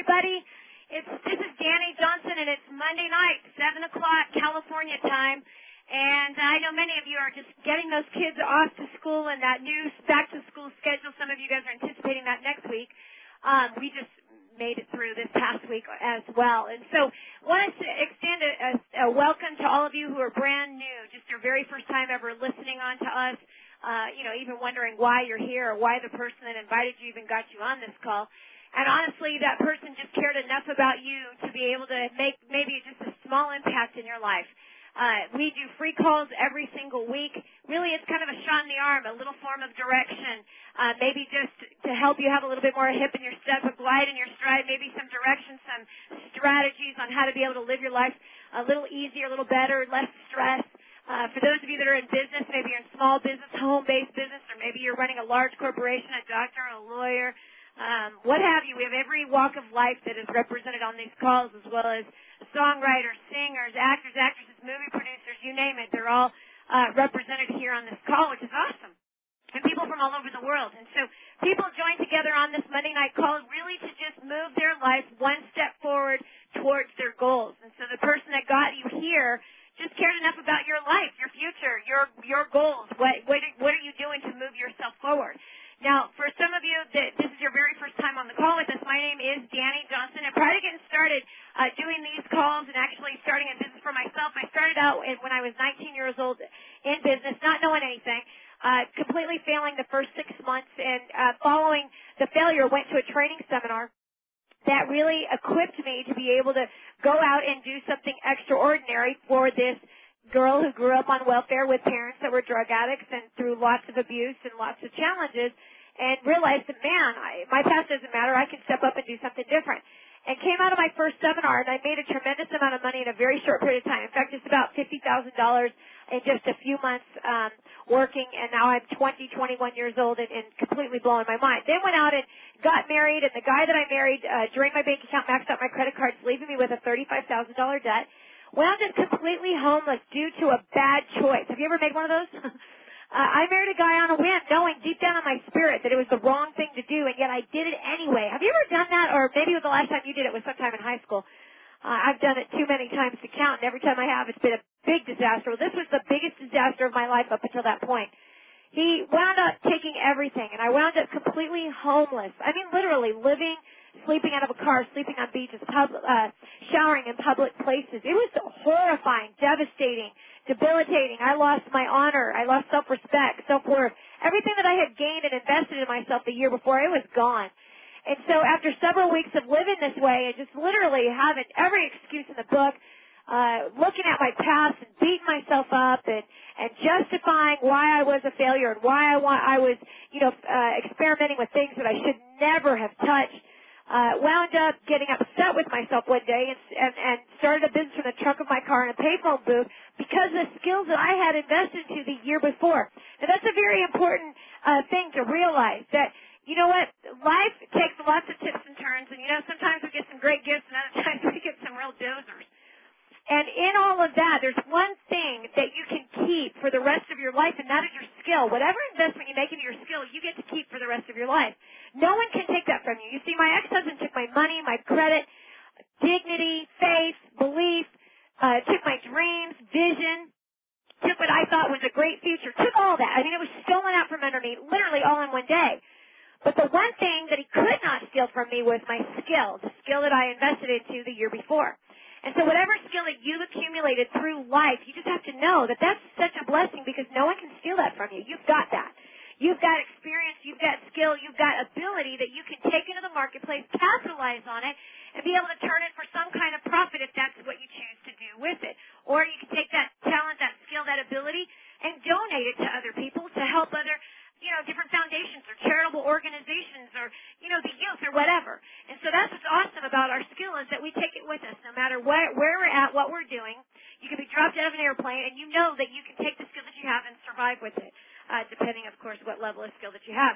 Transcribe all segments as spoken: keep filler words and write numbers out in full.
everybody. It's This is Danny Johnson, and it's Monday night, seven o'clock California time. And I know many of you are just getting those kids off to school and that new back-to-school schedule. Some of you guys are anticipating that next week. Um, we just made it through this past week as well. And so wanted to extend a, a, a welcome to all of you who are brand new, just your very first time ever listening on to us, uh, you know, even wondering why you're here or why the person that invited you even got you on this call. And honestly, that person just cared enough about you to be able to make maybe just a small impact in your life. Uh, we do free calls every single week. Really, it's kind of a shot in the arm, a little form of direction, uh, maybe just to help you have a little bit more hip in your step, a glide in your stride, maybe some direction, some strategies on how to be able to live your life a little easier, a little better, less stress. Uh, for those of you that are in business, maybe you're in small business, home-based business, or maybe you're running a large corporation, a doctor, a lawyer, um, what have you. We have every walk of life that is represented on these calls, as well as songwriters, singers, actors, actresses, movie producers, you name it. They're all uh, represented here on this call, which is awesome. And people from all over the world. And so people join together on this Monday night call really to just move their life one step forward towards their goals. And so the person that got you here just cared enough about your life, your future, your your goals. What what what are you doing to move yourself forward? Now, for some of you, that this is your very first time on the call with us, my name is Danny Johnson. And prior to getting started uh, doing these calls and actually starting a business for myself, I started out when I was nineteen years old in business, not knowing anything, uh, completely failing the first six months, and uh, following the failure, went to a training seminar that really equipped me to be able to go out and do something extraordinary for this girl who grew up on welfare with parents that were drug addicts and through lots of abuse and lots of challenges, and realized that, man, I, my past doesn't matter. I can step up and do something different. And came out of my first seminar, and I made a tremendous amount of money in a very short period of time. In fact, it's about fifty thousand dollars in just a few months um, working, and now I'm twenty, twenty-one years old and, and completely blowing my mind. Then went out and got married, and the guy that I married, uh, during my bank account, maxed out my credit cards, leaving me with a thirty-five thousand dollars debt. Wound up completely homeless due to a bad choice. Have you ever made one of those? uh, I married a guy on a whim, knowing deep down in my spirit that it was the wrong thing to do, and yet I did it anyway. Have you ever done that? Or maybe the last time you did it was sometime in high school. Uh, I've done it too many times to count, and every time I have, it's been a big disaster. Well, this was the biggest disaster of my life up until that point. He wound up taking everything, and I wound up completely homeless. I mean, literally living, sleeping out of a car, sleeping on beaches, pub, uh, showering in public places. It was horrifying, devastating, debilitating. I lost my honor. I lost self-respect, self-worth. Everything that I had gained and invested in myself the year before, it was gone. And so after several weeks of living this way and just literally having every excuse in the book, uh, looking at my past and beating myself up and, and justifying why I was a failure and why I, wa- I was, you know, uh, experimenting with things that I should never have touched, Uh, wound up getting upset with myself one day and, and, and started a business from the trunk of my car in a payphone booth because of the skills that I had invested into the year before. Now, that's a very important uh, thing to realize, that, you know what, life takes lots of tips and turns, and, you know, sometimes we get some great gifts and other times we get some real dozers. And in all of that, there's one thing that you can keep for the rest of your life, and that is your skill. Whatever investment you make into your skill, you get to keep for the rest of your life. No one can take that from you. You see, my ex-husband took my money, my credit, dignity, faith, belief, uh, took my dreams, vision, took what I thought was a great future, took all that. I mean, it was stolen out from under me, literally all in one day. But the one thing that he could not steal from me was my skill, the skill that I invested into the year before. And so whatever skill that you've accumulated through life, you just have to know that that's such a blessing because no one can steal that from you. You've got that. You've got experience, you've got skill, you've got ability that you can take into the marketplace, capitalize on it, and be able to turn it for some kind of profit if that's what you choose to do with it. Or you can take that talent, that skill, that ability, and donate it to other people to help other, you know, different foundations or charitable organizations or, you know, the youth or whatever. And so that's what's awesome about our skill is that we take it with us no matter what, where we're at, what we're doing. You can be dropped out of an airplane and you know that you can take the skill that you have and survive with it, uh, depending, of course, what level of skill that you have.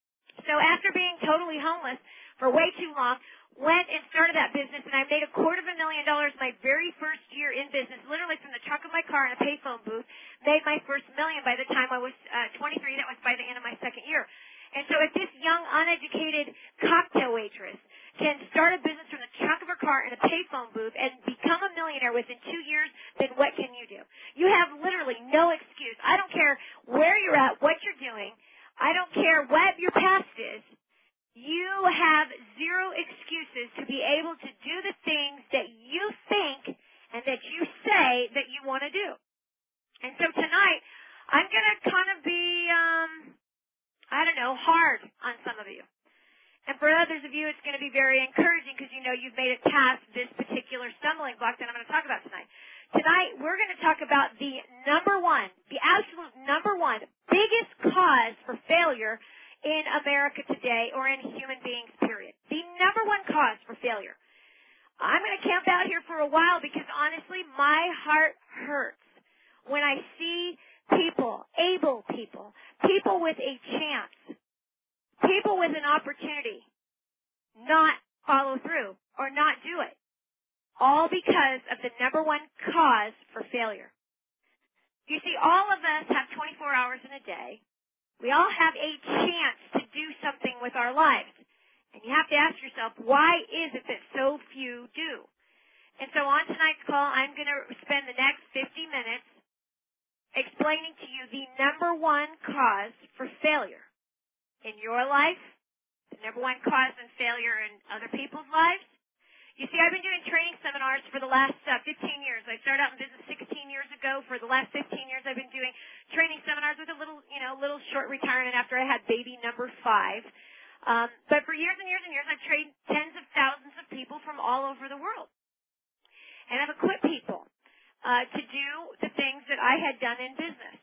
So after being totally homeless for way too long, went and started that business, and I made a quarter of a million dollars my very first year in business, literally from the trunk of my car in a payphone booth, made my first million by the time I was uh, twenty-three. That was by the end of my second year. And so if this young, uneducated cocktail waitress can start a business from the trunk of her car in a payphone booth and become a millionaire within two years, then what can you do? You have literally no excuse. I don't care where you're at, what you're doing. I don't care what your past is. You have zero excuses to be able to do the things that you think and that you say that you want to do. And so tonight, I'm going to kind of be, um, I don't know, hard on some of you. And for others of you, it's going to be very encouraging because you know you've made it past this particular stumbling block that I'm going to talk about tonight. Tonight, we're going to talk about the number one, the absolute number one, biggest cause for failure in America today or in human beings, period. The number one cause for failure. I'm going to camp out here for a while because, honestly, my heart hurts when I see people, able people, people with a chance, people with an opportunity not follow through or not do it, all because of the number one cause for failure. You see, all of us have twenty-four hours in a day. We all have a chance to do something with our lives. And you have to ask yourself, why is it that so few do? And so on tonight's call, I'm going to spend the next fifty minutes explaining to you the number one cause for failure in your life, the number one cause in failure in other people's lives. You see, I've been doing training seminars for the last uh, fifteen years. I started out in business sixteen years ago. For the last fifteen years, I've been doing training seminars with a little, you know, little short retirement after I had baby number five. Um, but for years and years and years, I've trained tens of thousands of people from all over the world. And I've equipped people uh, to do the things that I had done in business.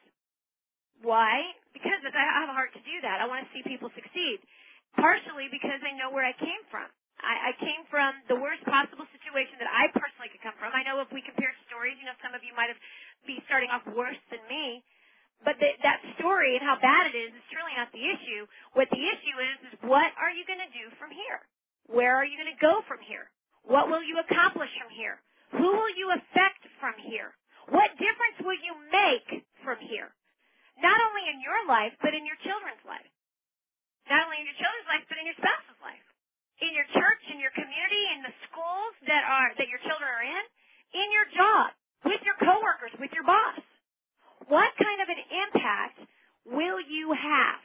Why? Because I have a heart to do that. I want to see people succeed. Partially because I know where I came from. I, I came from the worst possible situation that I personally could come from. I know if we compare stories, you know, some of you might have be starting off worse than me. But the, that story and how bad it is is truly not the issue. What the issue is is what are you going to do from here? Where are you going to go from here? What will you accomplish from here? Who will you affect from here? What difference will you make from here? Not only in your life, but in your children's life. Not only in your children's life, but in your spouse's life. In your church, in your community, in the schools that are that your children are in, in your job, with your coworkers, with your boss. What kind of an impact will you have?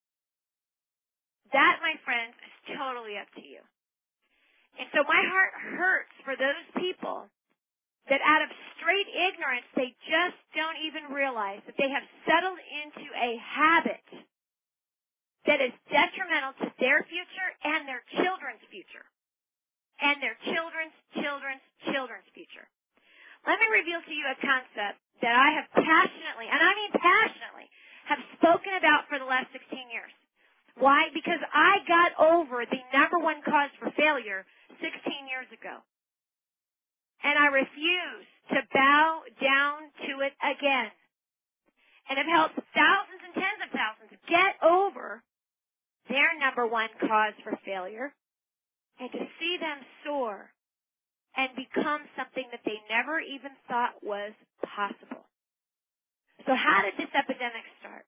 That, my friends, is totally up to you. And so my heart hurts for those people that out of straight ignorance, they just don't even realize that they have settled into a habit that is detrimental to their future and their children's future. And their children's, children's, children's future. Let me reveal to you a concept that I have passionately, and I mean passionately, have spoken about for the last sixteen years. Why? Because I got over the number one cause for failure sixteen years ago. And I refuse to bow down to it again. And have helped thousands and tens of thousands get over their number one cause for failure and to see them soar and become something that they never even thought was possible. So how did this epidemic start?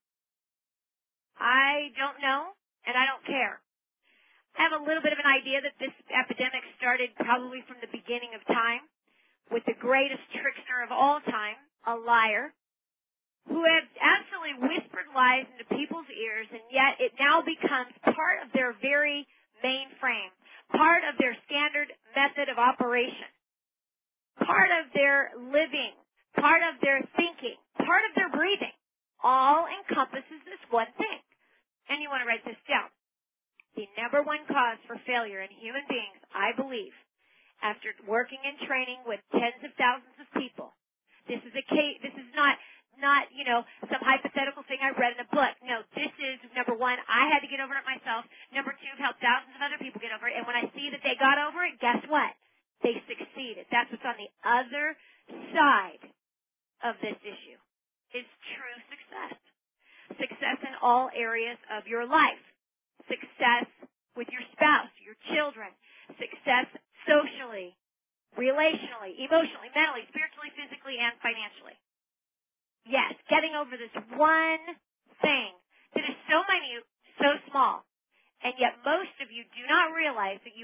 I don't know, and I don't care. I have a little bit of an idea that this epidemic started probably from the beginning of time with the greatest trickster of all time, a liar, who had absolutely whispered lies into people's ears, and yet it now becomes part of their very mainframe, part of their standard method of operation, part of their living, part of their thinking, part of their breathing, all encompasses this one thing. And you want to write this down. The number one cause for failure in human beings, I believe, after working and training with tens of thousands of people, this is a case, this is not Not, you know, some hypothetical thing I read in a book. No, this is, number one, I had to get over it myself. Number two, I've helped thousands of other people get over it. And when I see that they got over it, guess what? They succeeded. That's what's on the other side of this issue, is true success. Success in all areas of your life. Success with your spouse, your children. Success socially, relationally, emotionally, mentally, spiritually, physically, and financially. Yes, getting over this one thing that is so minute, so small,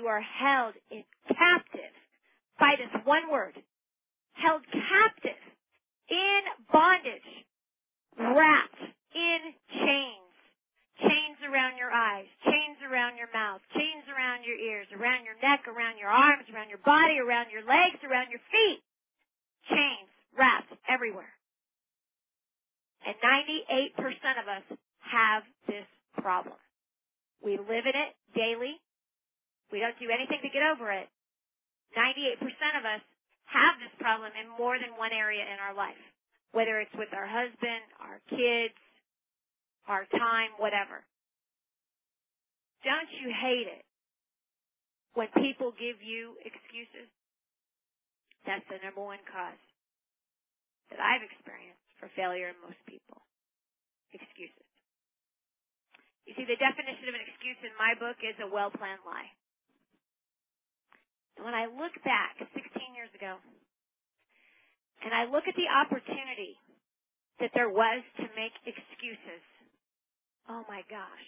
are held in captive by this one word. Held captive, in bondage, wrapped in chains. Chains around your eyes, chains around your mouth, chains around your ears, around your neck, around your arms, around your body, around your legs, around your feet. Chains wrapped everywhere. And ninety-eight percent of us have this problem. We live in it daily. We don't do anything to get over it. ninety-eight percent of us have this problem in more than one area in our life, whether it's with our husband, our kids, our time, whatever. Don't you hate it when people give you excuses? That's the number one cause that I've experienced for failure in most people. Excuses. You see, the definition of an excuse in my book is a well-planned lie. And when I look back sixteen years ago, and I look at the opportunity that there was to make excuses, oh my gosh,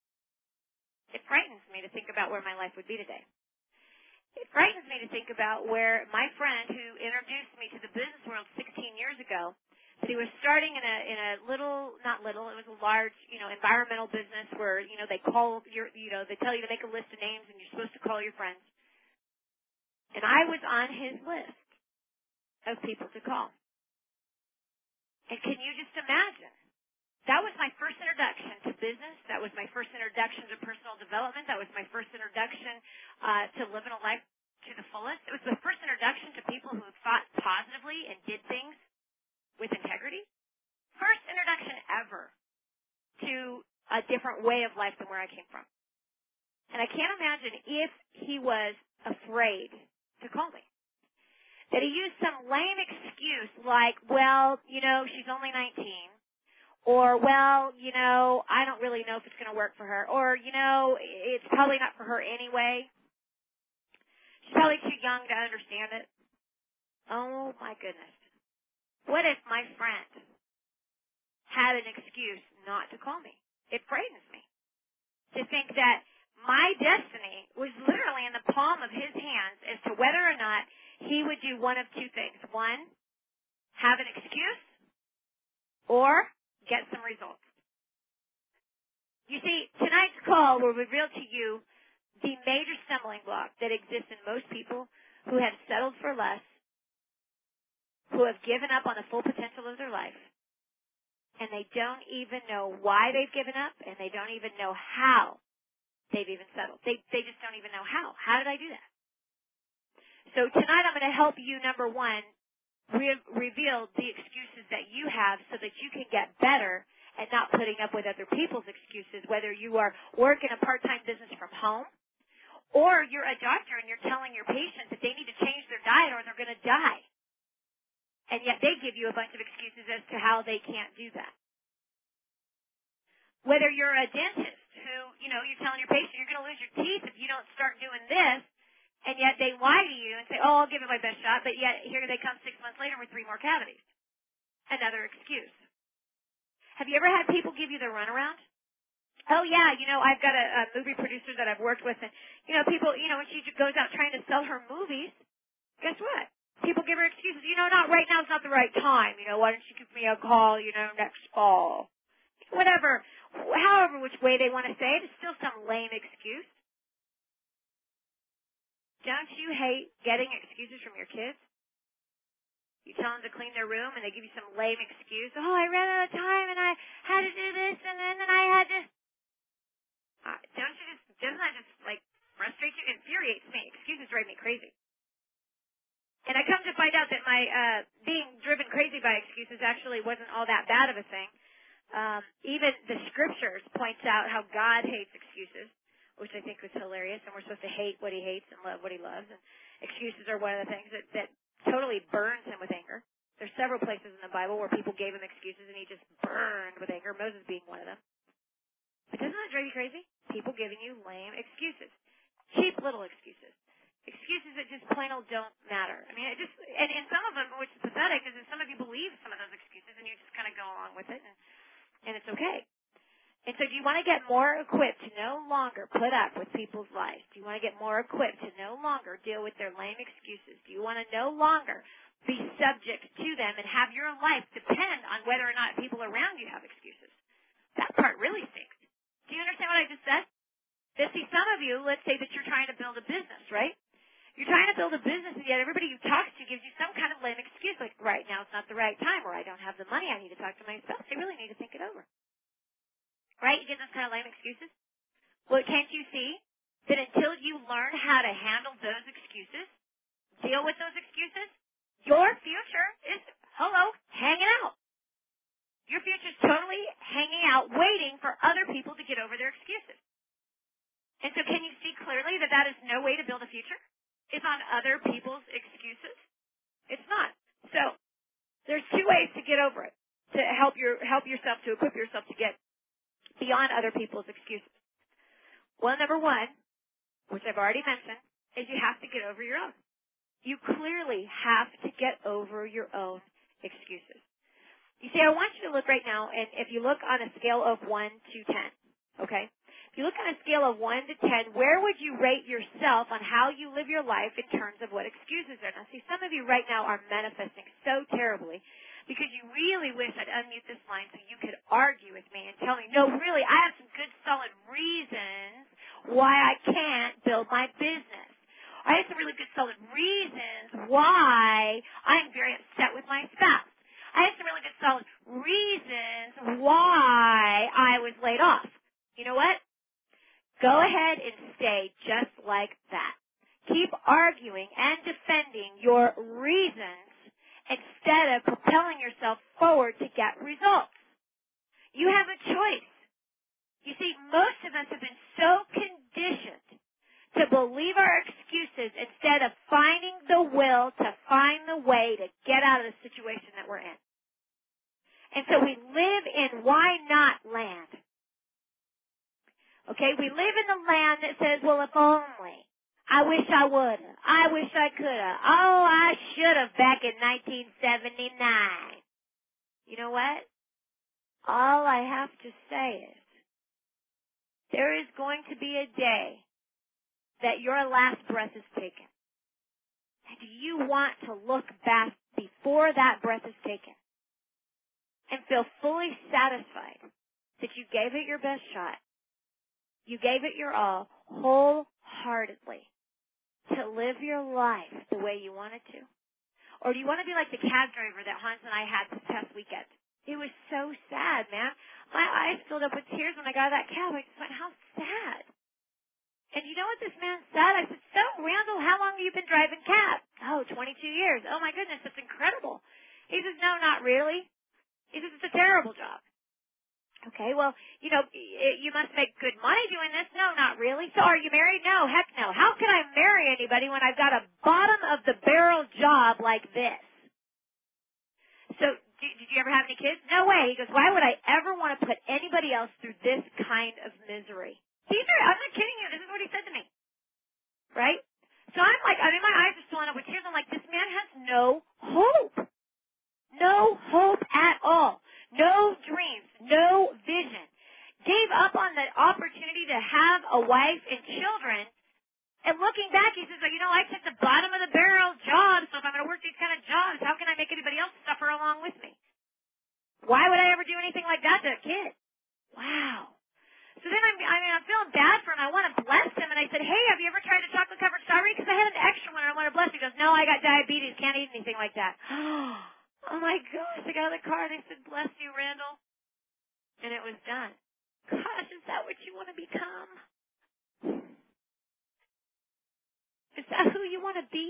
it frightens me to think about where my life would be today. It frightens me to think about where my friend who introduced me to the business world sixteen years ago, that he was starting in a in a little, not little, it was a large, you know, environmental business where, you know, they call your, you know, they tell you to make a list of names and you're supposed to call your friends. And I was on his list of people to call. And can you just imagine? That was my first introduction to business. That was my first introduction to personal development. That was my first introduction uh, to living a life to the fullest. It was the first introduction to people who thought positively and did things with integrity. First introduction ever to a different way of life than where I came from. And I can't imagine if he was afraid to call me. That he used some lame excuse like, well, you know, she's only nineteen. Or, well, you know, I don't really know if it's going to work for her. Or, you know, it's probably not for her anyway. She's probably too young to understand it. Oh, my goodness. What if my friend had an excuse not to call me? It frightens me to think that my destiny was literally in the palm of his hands as to whether or not he would do one of two things. One, have an excuse, or get some results. You see, tonight's call will reveal to you the major stumbling block that exists in most people who have settled for less, who have given up on the full potential of their life, and they don't even know why they've given up, and they don't even know how they've even settled. They they just don't even know how. How did I do that? So tonight I'm going to help you, number one, Re- reveal the excuses that you have so that you can get better at not putting up with other people's excuses, whether you are working a part-time business from home or you're a doctor and you're telling your patient that they need to change their diet or they're going to die. And yet they give you a bunch of excuses as to how they can't do that. Whether you're a dentist who, you know, you're telling your patient you're going to lose your teeth if you don't start doing this, and yet they lie to you and say, oh, I'll give it my best shot, but yet here they come six months later with three more cavities. Another excuse. Have you ever had people give you the runaround? Oh, yeah, you know, I've got a, a movie producer that I've worked with, and, you know, people, you know, when she goes out trying to sell her movies, guess what? People give her excuses. You know, not right now, it's not the right time. You know, why don't you give me a call, you know, next fall? Whatever, however which way they want to say it, it's still some lame excuse. Don't you hate getting excuses from your kids? You tell them to clean their room and they give you some lame excuse. Oh, I ran out of time and I had to do this and then, then I had to. Uh, don't you just, doesn't that just like frustrate you? It infuriates me. Excuses drive me crazy. And I come to find out that my uh, being driven crazy by excuses actually wasn't all that bad of a thing. Um, even the scriptures points out how God hates excuses, which I think was hilarious, and we're supposed to hate what he hates and love what he loves. And excuses are one of the things that, that totally burns him with anger. There's several places in the Bible where people gave him excuses and he just burned with anger, Moses being one of them. But doesn't that drive you crazy? People giving you lame excuses. Cheap little excuses. Excuses that just plain old don't matter. I mean, it just, and, and some of them, which is pathetic, is that some of you believe some of those excuses and you just kind of go along with it, and, and it's okay. And so do you want to get more equipped to no longer put up with people's lies? Do you want to get more equipped to no longer deal with their lame excuses? Do you want to no longer be subject to them and have your life depend on whether or not people around you have excuses? That part really stinks. Do you understand what I just said? That see, some of you, let's say that you're trying to build a business, right? You're trying to build a business, and yet everybody you talk to gives you some kind of lame excuse, like, right now it's not the right time, or I don't have the money, I need to talk to my spouse. I really need to think it over. Right? You get those kind of lame excuses? Well, can't you see that until you learn how to handle those excuses, deal with those excuses, your future is, hello, hanging out. Your future is totally hanging out, waiting for other people to get over their excuses. And so can you see clearly that that is no way to build a future? It's on other people's excuses? It's not. So there's two ways to get over it, to help your help yourself, to equip yourself to get beyond other people's excuses. Well, number one, which I've already mentioned, is you have to get over your own. You clearly have to get over your own excuses. You see, I want you to look right now, and if you look on a scale of one to ten, okay? If you look on a scale of one to ten, where would you rate yourself on how you live your life in terms of what excuses are? Now, see, some of you right now are manifesting so terribly because you really wish I'd unmute this line so you could argue with me and tell me, no, really, I have some good, solid reasons why I can't build my business. I have some really good, solid reasons why I'm very upset with my spouse. I have some really good, solid reasons why I was laid off. You know what? Go ahead and stay just like that. Keep arguing and defending your reasons instead of propelling yourself forward to get results. You have a choice. You see, most of us have been so conditioned to believe our excuses instead of finding the will to find the way to get out of the situation that we're in. And so we live in why not land. Okay, we live in the land that says, well, if only. I wish I would have. I wish I could have. Oh, I should have back in nineteen seventy-nine. You know what? All I have to say is there is going to be a day that your last breath is taken. And do you want to look back before that breath is taken and feel fully satisfied that you gave it your best shot? You gave it your all wholeheartedly to live your life the way you wanted to? Or do you want to be like the cab driver that Hans and I had this past weekend? It was so sad, man. My eyes filled up with tears when I got out of that cab. I just went, how sad. And you know what this man said? I said, so, Randall, how long have you been driving cab? Oh, twenty-two years. Oh, my goodness, that's incredible. He says, no, not really. He says, it's a terrible job. Okay, well, you know, you must make good money doing this. No, not really. So are you married? No, heck no. How can I marry anybody when I've got a bottom-of-the-barrel job like this? So did you ever have any kids? No way. He goes, why would I ever want to put anybody else through this kind of misery? These are, I'm not kidding you. This is what he said to me. Right? So I'm like, I mean, my eyes are filling up with tears. I'm like, this man has no hope. No hope at all. No dreams, no vision. Gave up on the opportunity to have a wife and children. And looking back, he says, well, you know, I took the bottom of the barrel job, so if I'm going to work these kind of jobs, how can I make anybody else suffer along with me? Why would I ever do anything like that to a kid? Wow. So then I'm, I mean, I'm feeling bad for him. I want to bless him. And I said, hey, have you ever tried a chocolate-covered strawberry? Because I had an extra one and I want to bless you. He goes, no, I got diabetes. Can't eat anything like that. Oh, my gosh. I got out of the car and I said, bless you, Randall. And it was done. Gosh, is that what you want to become? Is that who you want to be?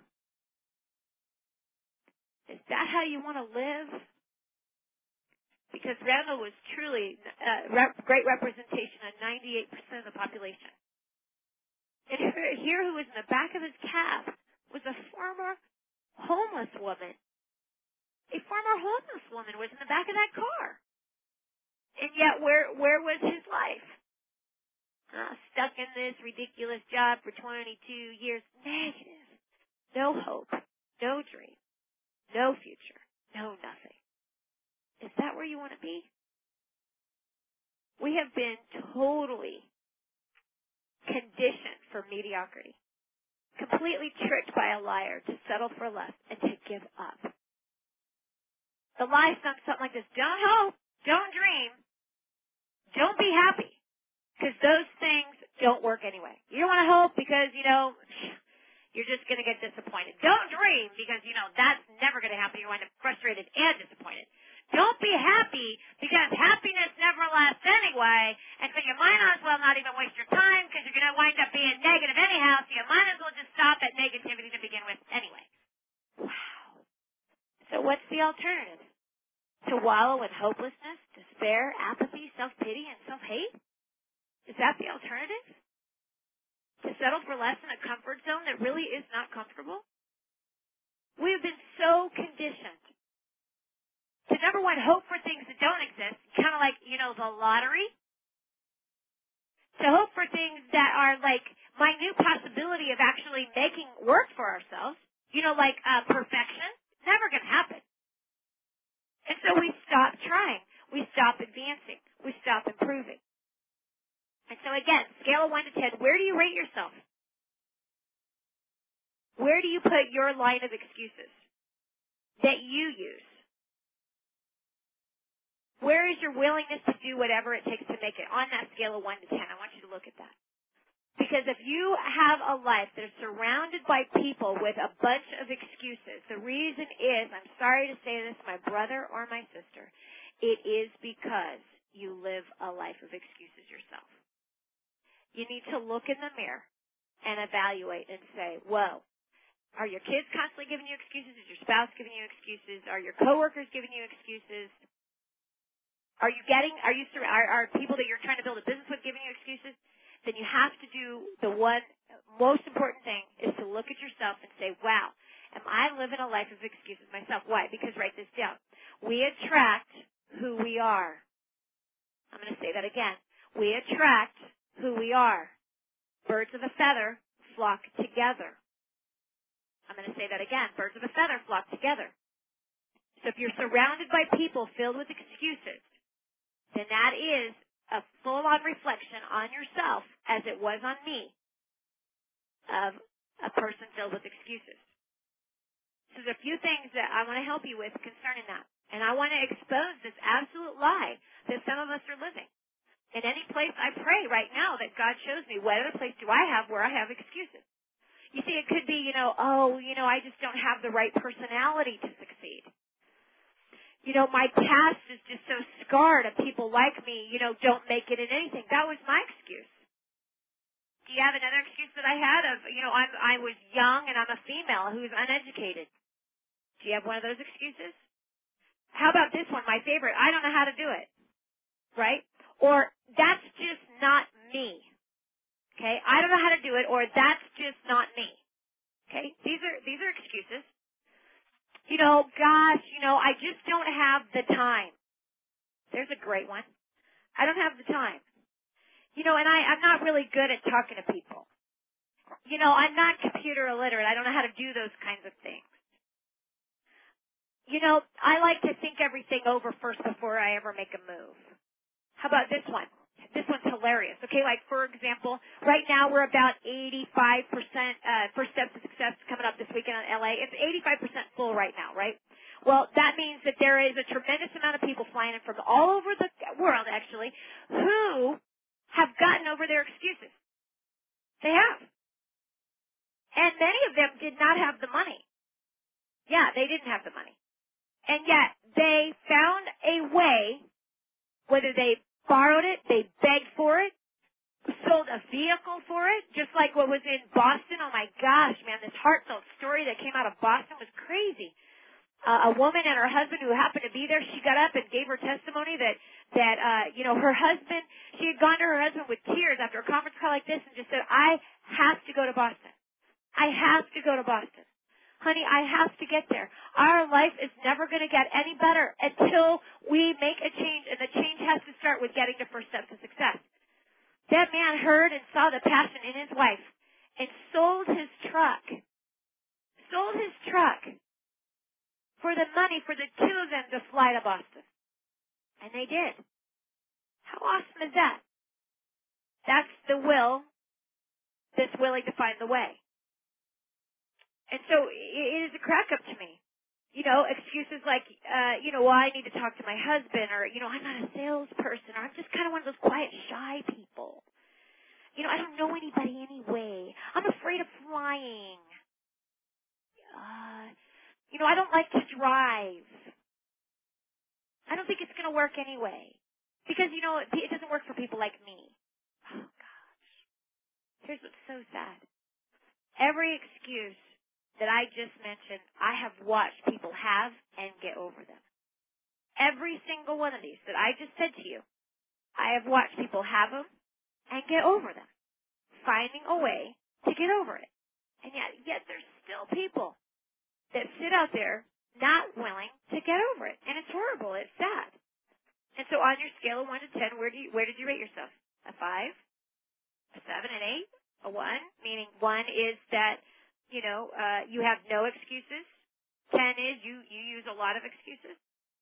Is that how you want to live? Because Randall was truly a rep- great representation of ninety-eight percent of the population. And here who was in the back of his cab was a former homeless woman. A former homeless woman was in the back of that car. And yet, where where was his life? Uh, stuck in this ridiculous job for twenty-two years. Negative. No hope. No dream. No future. No nothing. Is that where you want to be? We have been totally conditioned for mediocrity, completely tricked by a liar to settle for less and to give up. The lie sounds something like this: don't hope, don't dream, don't be happy, because those things don't work anyway. You don't want to hope because, you know, you're just going to get disappointed. Don't dream because, you know, that's never going to happen. You wind up frustrated and disappointed. Don't be happy because happiness never lasts anyway, and so you might as well not even waste your time because you're going to wind up being negative anyhow, so you might as well just stop at negativity to begin with anyway. Wow. So what's the alternative? To wallow in hopelessness, despair, apathy, self-pity, and self-hate? Is that the alternative? To settle for less in a comfort zone that really is not comfortable? We have been so conditioned to, number one, hope for things that don't exist, kind of like, you know, the lottery. To hope for things that are like minute possibility of actually making work for ourselves. You know, like uh, perfection. Never going to happen. And so we stop trying. We stop advancing. We stop improving. And so again, scale of one to ten, where do you rate yourself? Where do you put your line of excuses that you use? Where is your willingness to do whatever it takes to make it on that scale of one to ten? I want you to look at that. Because if you have a life that is surrounded by people with a bunch of excuses, the reason is, I'm sorry to say this, my brother or my sister, it is because you live a life of excuses yourself. You need to look in the mirror and evaluate and say, whoa, are your kids constantly giving you excuses? Is your spouse giving you excuses? Are your coworkers giving you excuses? Are you getting, are you, are, are people that you're trying to build a business with giving you excuses? Then you have to do the one most important thing is to look at yourself and say, wow, am I living a life of excuses myself? Why? Because write this down. We attract who we are. I'm going to say that again. We attract who we are. Birds of a feather flock together. I'm going to say that again. Birds of a feather flock together. So if you're surrounded by people filled with excuses, then that is a full-on reflection on yourself, as it was on me, of a person filled with excuses. So there's a few things that I want to help you with concerning that. And I want to expose this absolute lie that some of us are living. In any place I pray right now that God shows me, what other place do I have where I have excuses? You see, it could be, you know, oh, you know, I just don't have the right personality to succeed. You know, my past is just so scarred of people like me, you know, don't make it in anything. That was my excuse. Do you have another excuse that I had of, you know, I'm, I was young and I'm a female who's uneducated? Do you have one of those excuses? How about this one, my favorite? I don't know how to do it. Right? Or that's just not me. Okay? I don't know how to do it, or that's just not me. Okay? These are, these are excuses. You know, gosh, you know, I just don't have the time. There's a great one. I don't have the time. You know, and I, I'm not really good at talking to people. You know, I'm not computer illiterate. I don't know how to do those kinds of things. You know, I like to think everything over first before I ever make a move. How about this one? This one's hilarious. Okay, like, for example, right now we're about eighty-five percent, uh, First Steps to Success coming up this weekend in L A. It's eighty-five percent full right now, right? Well, that means that there is a tremendous amount of people flying in from all over the world, actually, who have gotten over their excuses. They have. And many of them did not have the money. Yeah, they didn't have the money. And yet, they found a way, whether they borrowed it, they begged for it, sold a vehicle for it, just like what was in Boston. Oh my gosh, man, this heartfelt story that came out of Boston was crazy. Uh, a woman and her husband who happened to be there, she got up and gave her testimony that, that, uh, you know, her husband, she had gone to her husband with tears after a conference call like this and just said, I have to go to Boston. I have to go to Boston. Honey, I have to get there. Our life is never going to get any better until we make a change, and the change has to start with getting to First Steps to Success. That man heard and saw the passion in his wife and sold his truck, sold his truck for the money for the two of them to fly to Boston. And they did. How awesome is that? That's the will that's willing to find the way. And so it is a crack up to me. You know, excuses like, uh, you know, well, I need to talk to my husband, or, you know, I'm not a salesperson, or I'm just kind of one of those quiet, shy people. You know, I don't know anybody anyway. I'm afraid of flying. Uh, you know, I don't like to drive. I don't think it's going to work anyway. Because, you know, it, it doesn't work for people like me. Oh, gosh. Here's what's so sad. Every excuse that I just mentioned, I have watched people have and get over them. Every single one of these that I just said to you, I have watched people have them and get over them, finding a way to get over it. And yet, yet there's still people that sit out there not willing to get over it. And it's horrible. It's sad. And so on your scale of one to ten, where do you, where did you rate yourself? A five? A seven? An eight? A one? Meaning one is that, you know, uh, you have no excuses. Ten is you, you use a lot of excuses.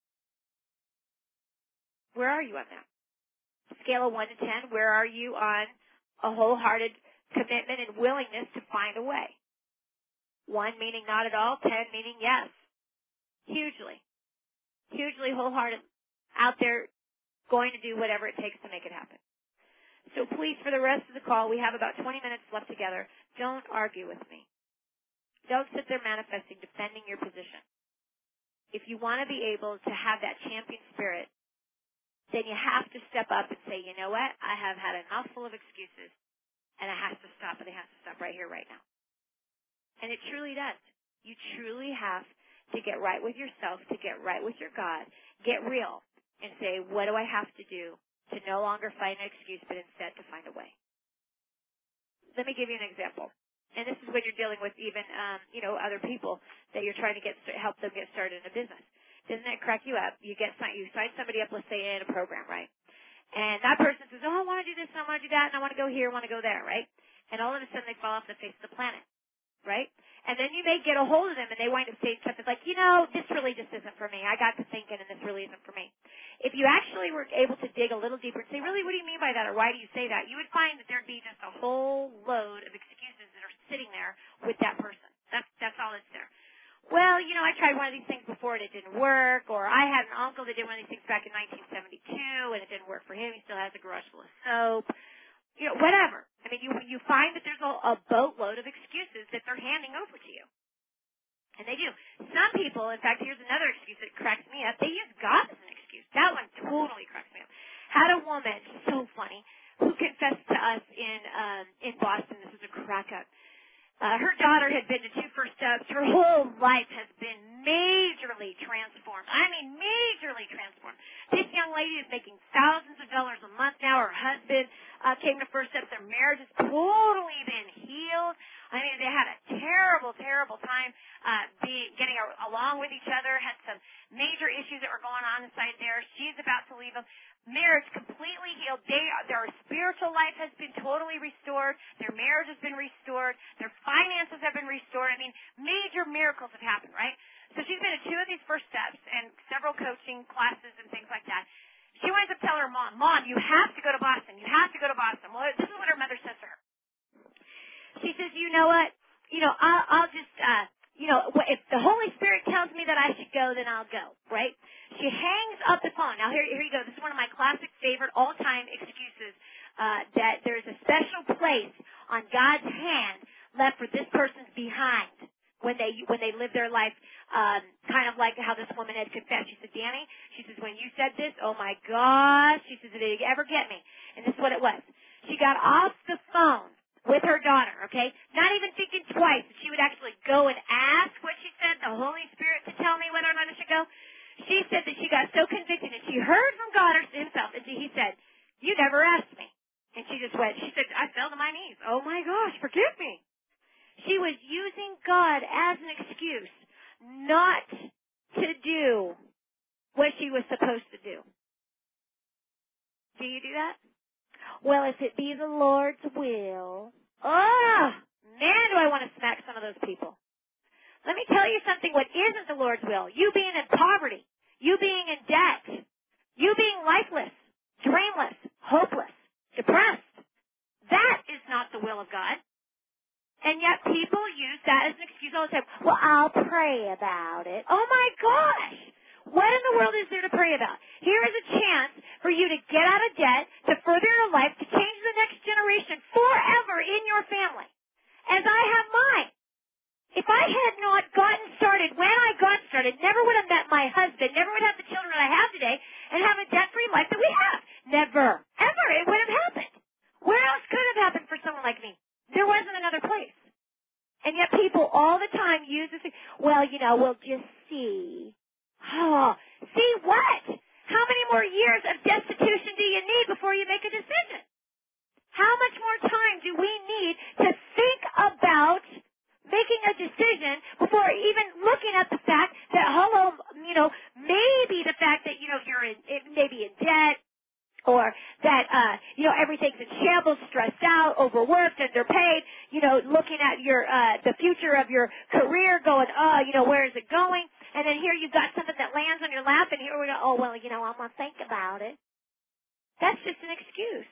Where are you on that? Scale of one to ten, where are you on a wholehearted commitment and willingness to find a way? One meaning not at all, ten meaning yes. Hugely. Hugely wholehearted. Out there going to do whatever it takes to make it happen. So please, for the rest of the call, we have about twenty minutes left together. Don't argue with me. Don't sit there manifesting, defending your position. If you want to be able to have that champion spirit, then you have to step up and say, you know what, I have had a mouthful of excuses, and it has to stop, and it has to stop right here, right now. And it truly does. You truly have to get right with yourself, to get right with your God, get real, and say, what do I have to do to no longer find an excuse, but instead to find a way? Let me give you an example. And this is when you're dealing with even, um, you know, other people that you're trying to get help them get started in a business. Doesn't that crack you up? You get you sign somebody up, let's say, in a program, right? And that person says, oh, I want to do this, and I want to do that, and I want to go here, I want to go there, right? And all of a sudden they fall off the face of the planet, right? And then you may get a hold of them, and they wind up saying something like, you know, this really just isn't for me. I got to thinking, and this really isn't for me. If you actually were able to dig a little deeper and say, really, what do you mean by that, or why do you say that, you would find that there'd be just a whole load of excuses that are sitting there with that person. That's, that's all that's there. Well, you know, I tried one of these things before and it didn't work, or I had an uncle that did one of these things back in nineteen seventy-two and it didn't work for him. He still has a garage full of soap. You know, whatever. I mean, you you find that there's a, a boatload of excuses that they're handing over to you. And they do. Some people, in fact, here's another excuse that cracks me up. They use God as an excuse. That one totally cracks me up. Had a woman, she's so funny, who confessed to us in um, in Boston. This was a crack up. Uh, her daughter had been to two First Steps. Her whole life has been majorly transformed. I mean, majorly transformed. This young lady is making thousands of dollars a month now. Her husband uh, came to First Steps. Their marriage has totally been healed. I mean, they had a terrible, terrible time uh, being, getting along with each other, had some major issues that were going on inside there. She's about to leave them. Marriage completely healed. They, their spiritual life has been totally restored. Their marriage has been restored. Their finances have been restored. I mean, major miracles have happened, right? So she's been to two of these First Steps and several coaching classes and things like that. She winds up telling her mom, Mom, you have to go to Boston. You have to go to Boston. Well, this is what her mother says to her. She says, you know what? You know, I'll, I'll just, uh, you know, if the Holy Spirit tells me that I should go, then I'll go, right? She hangs up the phone. Now, here, here you go. This is one of my classic favorite all-time excuses, uh, that there's a special place on God's hand left for this person's behind when they when they live their life, um, kind of like how this woman had confessed. She said, Danny, she says, when you said this, oh, my gosh, she says, did it ever get me? And this is what it was. She got off the phone with her daughter, okay, not even thinking twice that she would actually go and ask what she said, the Holy Spirit, to tell me whether or not I should go. She said that she got so convicted and she heard from God himself, and he said, you never asked me. And she just went, she said, I fell to my knees. Oh, my gosh, forgive me. She was using God as an excuse not to do what she was supposed to do. Do you do that? Well, if it be the Lord's will. Oh, man, do I want to smack some of those people. Let me tell you something, what isn't the Lord's will. You being in poverty, you being in debt, you being lifeless, dreamless, hopeless, depressed. That is not the will of God. And yet people use that as an excuse all the time. Well, I'll pray about it. Oh, my gosh. What in the world is there to pray about? Here is a chance for you to get out of debt, to further your life, to change the next generation forever in your family, as I have mine. If I had not gotten started when I got started, never would have met my husband, never would have the children I have today, and have a debt-free life that we have. Never. Ever. It would have happened. Where else could it have happened for someone like me? There wasn't another place. And yet people all the time use this, well, you know, we'll just see. Oh, see what? How many more years of destitution do you need before you make a decision? How much more time do we need to think about making a decision before even looking at the fact that, hello, you know, maybe the fact that, you know, you're in, maybe in debt, or that, uh, you know, everything's in shambles, stressed out, overworked, underpaid, you know, looking at your, uh, the future of your career going, oh, you know, where is it going? And then here you've got something that lands on your lap, and here we go, oh, well, you know, I'm going to think about it. That's just an excuse.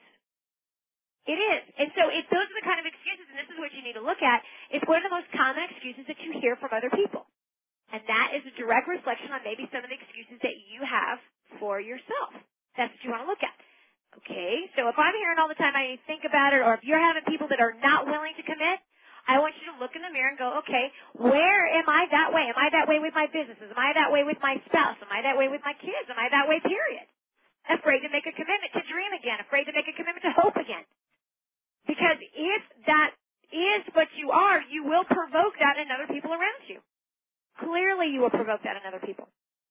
It is. And so if those are the kind of excuses, and this is what you need to look at, it's one of the most common excuses that you hear from other people. And that is a direct reflection on maybe some of the excuses that you have for yourself. That's what you want to look at. Okay, so if I'm hearing all the time I need to think about it, or if you're having people that are not willing to commit, I want you to look in the mirror and go, okay, where am I that way? Am I that way with my businesses? Am I that way with my spouse? Am I that way with my kids? Am I that way, period? Afraid to make a commitment to dream again. Afraid to make a commitment to hope again. Because if that is what you are, you will provoke that in other people around you. Clearly you will provoke that in other people.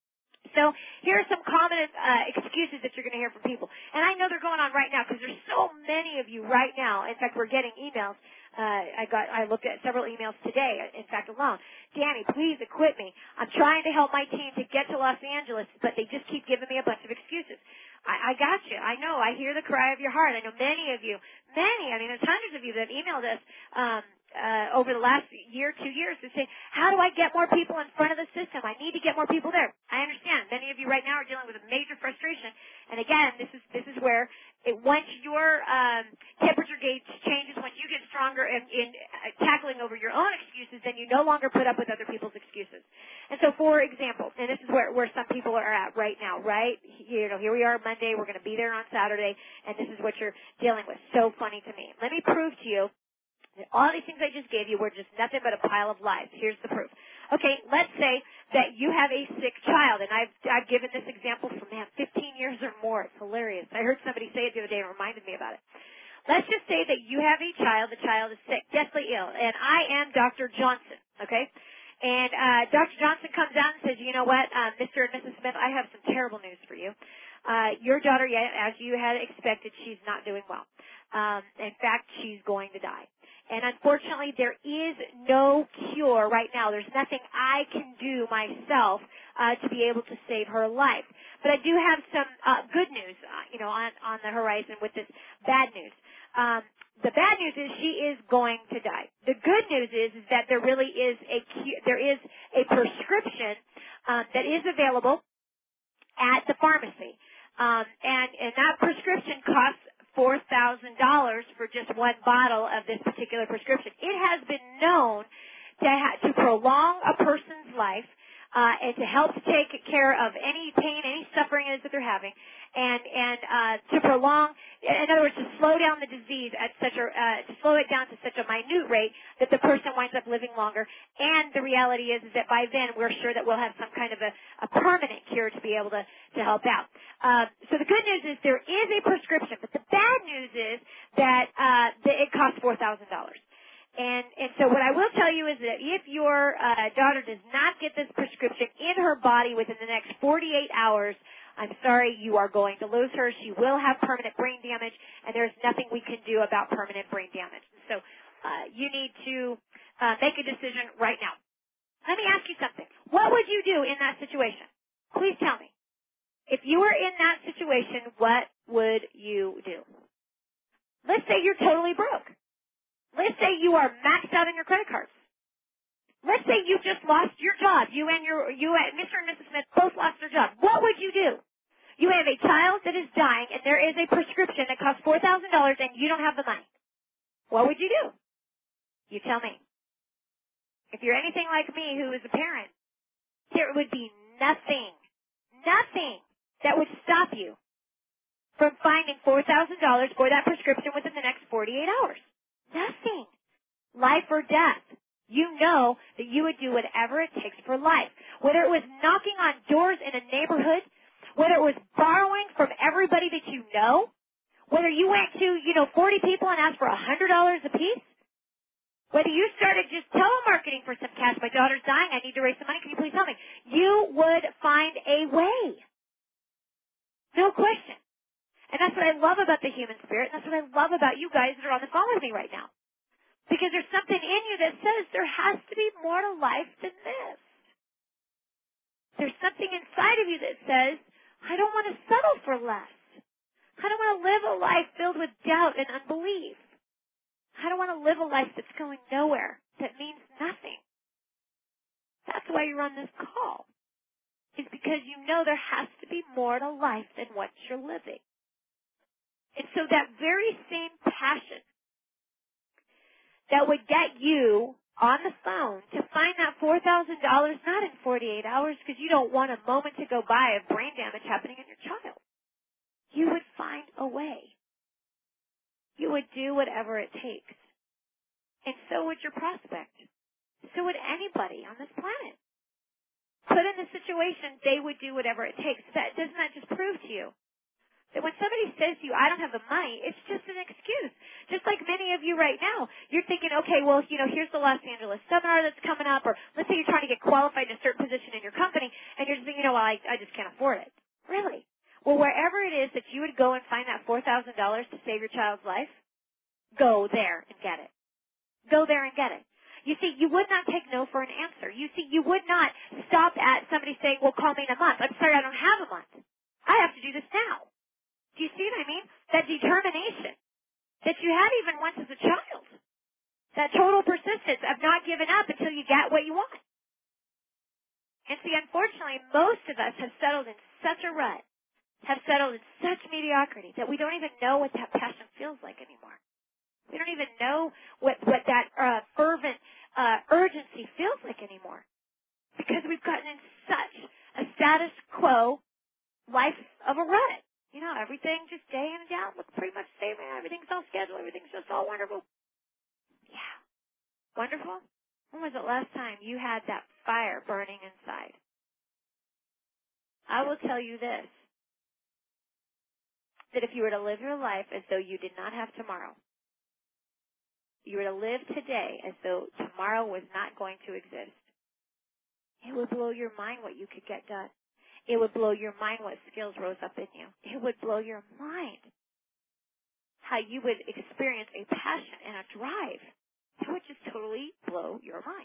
So here are some common uh, excuses that you're going to hear from people. And I know they're going on right now because there's so many of you right now. In fact, we're getting emails. Uh, I got, I looked at several emails today, in fact, alone. Danny, please equip me. I'm trying to help my team to get to Los Angeles, but they just keep giving me a bunch of excuses. I, I got you. I know. I hear the cry of your heart. I know many of you, many, I mean, there's hundreds of you that have emailed us, um, Uh, over the last year, two years, to say, how do I get more people in front of the system? I need to get more people there. I understand. Many of you right now are dealing with a major frustration. And again, this is this is where it, once your um, temperature gauge changes, once you get stronger in, in uh, tackling over your own excuses, then you no longer put up with other people's excuses. And so, for example, and this is where, where some people are at right now, right? You know, here we are Monday. We're going to be there on Saturday, and this is what you're dealing with. So funny to me. Let me prove to you. All these things I just gave you were just nothing but a pile of lies. Here's the proof. Okay, let's say that you have a sick child, and I've, I've given this example for, man, fifteen years or more. It's hilarious. I heard somebody say it the other day and it reminded me about it. Let's just say that you have a child, the child is sick, deathly ill, and I am Doctor Johnson, okay? And uh, Doctor Johnson comes out and says, you know what, uh, Mister and Missus Smith, I have some terrible news for you. Uh, your daughter, as you had expected, she's not doing well. Um, in fact, she's going to die. And unfortunately, there is no cure right now. There's nothing I can do myself uh, to be able to save her life. But I do have some uh, good news, uh, you know, on, on the horizon with this bad news. Um, the bad news is she is going to die. The good news is, is that there really is a there is a prescription um, that is available at the pharmacy, um, and and that prescription costs four thousand dollars for just one bottle of this particular prescription. It has been known to, ha- to prolong a person's life uh, and to help to take care of any pain, any suffering it is that they're having, and and uh, to prolong, in other words, to slow down the disease at such a, uh, to slow it down to such a minute rate that the person winds up living longer. And the reality is, is that by then we're sure that we'll have some kind of a, a permanent cure to be able to, to help out. Uh, so the good news is there is a prescription, but the bad news is that, uh, that it costs four thousand dollars. And, and so what I will tell you is that if your uh, daughter does not get this prescription in her body within the next forty-eight hours, I'm sorry, you are going to lose her. She will have permanent brain damage, and there's nothing we can do about permanent brain damage. So uh, you need to uh, make a decision right now. Let me ask you something. What would you do in that situation? Please tell me. If you were in that situation, what would you do? Let's say you're totally broke. Let's say you are maxed out on your credit cards. Let's say you just lost your job. You and your, you and Mister and Missus Smith both lost their job. What would you do? You have a child that is dying, and there is a prescription that costs four thousand dollars, and you don't have the money. What would you do? You tell me. If you're anything like me who is a parent, there would be nothing, nothing that would stop you from finding four thousand dollars for that prescription within the next forty-eight hours. Nothing. Life or death. You know that you would do whatever it takes for life. Whether it was knocking on doors in a neighborhood, whether it was borrowing from everybody that you know, whether you went to, you know, forty people and asked for one hundred dollars a piece, whether you started just telemarketing for some cash, my daughter's dying, I need to raise some money, can you please help me? You would find a way. No question. And that's what I love about the human spirit, and that's what I love about you guys that are on the phone with me right now. Because there's something in you that says there has to be more to life than this. There's something inside of you that says, I don't want to settle for less. I don't want to live a life filled with doubt and unbelief. I don't want to live a life that's going nowhere, that means nothing. That's why you're on this call. It's because you know there has to be more to life than what you're living. And so that very same passion that would get you on the phone to find that four thousand dollars not in forty-eight hours because you don't want a moment to go by of brain damage happening in your child. You would find a way. You would do whatever it takes. And so would your prospect. So would anybody on this planet. Put in the situation, they would do whatever it takes. That, doesn't that just prove to you that when somebody says to you, I don't have the money, it's just an excuse. Just like many of you right now, you're thinking, okay, well, you know, here's the Los Angeles seminar that's coming up, or let's say you're trying to get qualified in a certain position in your company, and you're just thinking, you know, well, I, I just can't afford it. Really? Well, wherever it is that you would go and find that four thousand dollars to save your child's life, go there and get it. Go there and get it. You see, you would not take no for an answer. You see, you would not stop at somebody saying, well, call me in a month. I'm sorry, I don't have a month. I have to do this now. Do you see what I mean? That determination that you had even once as a child. That total persistence of not giving up until you get what you want. And see, unfortunately, most of us have settled in such a rut, have settled in such mediocrity that we don't even know what that passion feels like anymore. We don't even know what, what that uh, fervent uh, urgency feels like anymore because we've gotten in such a status quo life of a rut. You know, everything just day in and out looks pretty much the same. Everything's all scheduled. Everything's just all wonderful. Yeah. Wonderful? When was it last time you had that fire burning inside? I will tell you this, that if you were to live your life as though you did not have tomorrow, you were to live today as though tomorrow was not going to exist, it would blow your mind what you could get done. It would blow your mind what skills rose up in you. It would blow your mind how you would experience a passion and a drive. It would just totally blow your mind.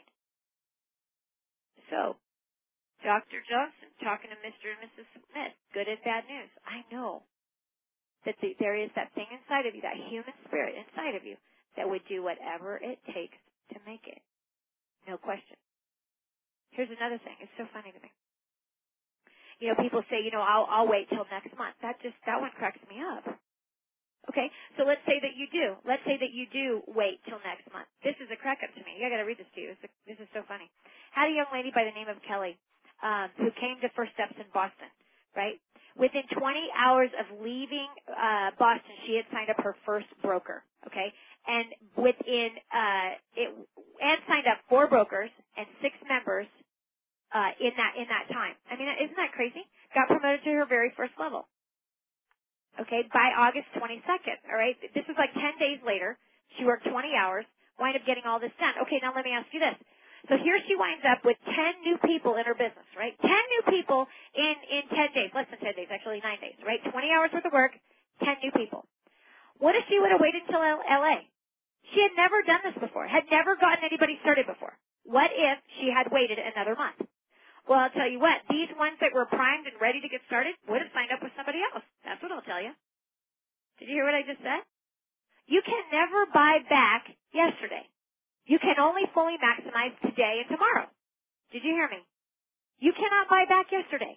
So, Doctor Johnson talking to Mister and Missus Smith, good and bad news. I know that the, there is that thing inside of you, that human spirit inside of you, that would do whatever it takes to make it. No question. Here's another thing. It's so funny to me. You know, people say, you know, I'll, I'll wait till next month. That just, that one cracks me up. Okay, so let's say that you do. Let's say that you do wait till next month. This is a crack up to me. I got to read this to you. This is, this is so funny. Had a young lady by the name of Kelly um, who came to First Steps in Boston, right? Within twenty hours of leaving uh, Boston, she had signed up her first broker, okay? And within, uh, it, and signed up four brokers and six members Uh, in that in that time. I mean, isn't that crazy? Got promoted to her very first level. Okay, by August twenty-second, all right? This was like ten days later. She worked twenty hours, wind up getting all this done. Okay, now let me ask you this. So here she winds up with ten new people in her business, right? ten new people in, in ten days, less than ten days, actually nine days, right? twenty hours worth of work, ten new people. What if she would have waited until L A? She had never done this before, had never gotten anybody started before. What if she had waited another month? Well, I'll tell you what, these ones that were primed and ready to get started would have signed up with somebody else. That's what I'll tell you. Did you hear what I just said? You can never buy back yesterday. You can only fully maximize today and tomorrow. Did you hear me? You cannot buy back yesterday.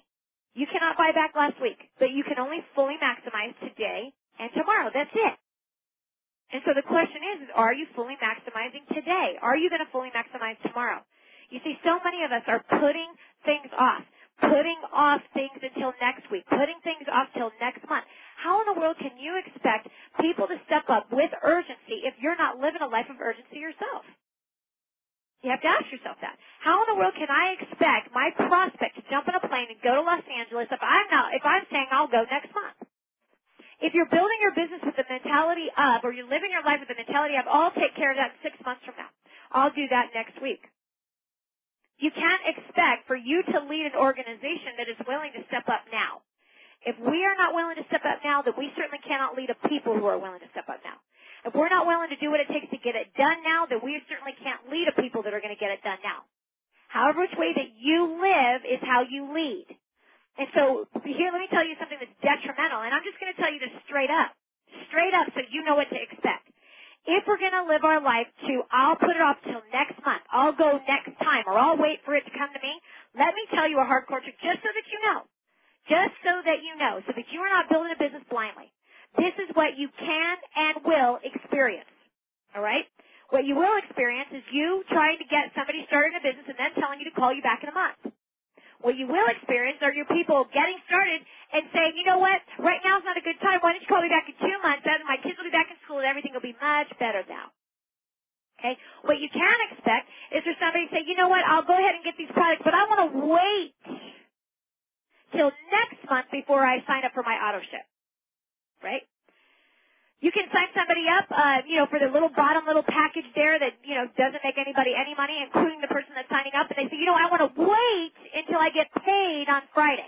You cannot buy back last week, but you can only fully maximize today and tomorrow. That's it. And so the question is, is are you fully maximizing today? Are you going to fully maximize tomorrow? You see, so many of us are putting things off, putting off things until next week, putting things off till next month. How in the world can you expect people to step up with urgency if you're not living a life of urgency yourself? You have to ask yourself that. How in the world can I expect my prospect to jump on a plane and go to Los Angeles if I'm not, if I'm saying I'll go next month? If you're building your business with the mentality of, or you're living your life with the mentality of, I'll take care of that six months from now. I'll do that next week. You can't expect for you to lead an organization that is willing to step up now. If we are not willing to step up now, then we certainly cannot lead a people who are willing to step up now. If we're not willing to do what it takes to get it done now, then we certainly can't lead a people that are going to get it done now. However which way that you live is how you lead. And so here, let me tell you something that's detrimental, and I'm just going to tell you this straight up, straight up so you know what to expect. If we're going to live our life to, I'll put it off till next month, I'll go next time, or I'll wait for it to come to me, let me tell you a hardcore trick just so that you know, just so that you know, so that you are not building a business blindly. This is what you can and will experience, all right? What you will experience is you trying to get somebody started in a business and then telling you to call you back in a month. What you will experience are your people getting started and saying, you know what, right now is not a good time. Why don't you call me back in two months? Then my kids will be back in school and everything will be much better now. Okay? What you can expect is for somebody to say, you know what, I'll go ahead and get these products, but I want to wait till next month before I sign up for my auto ship. Right? You can sign somebody up, uh, you know, for the little bottom little package there that, you know, doesn't make anybody any money, including the person that's signing up, and they say, you know, I want to wait until I get paid on Friday.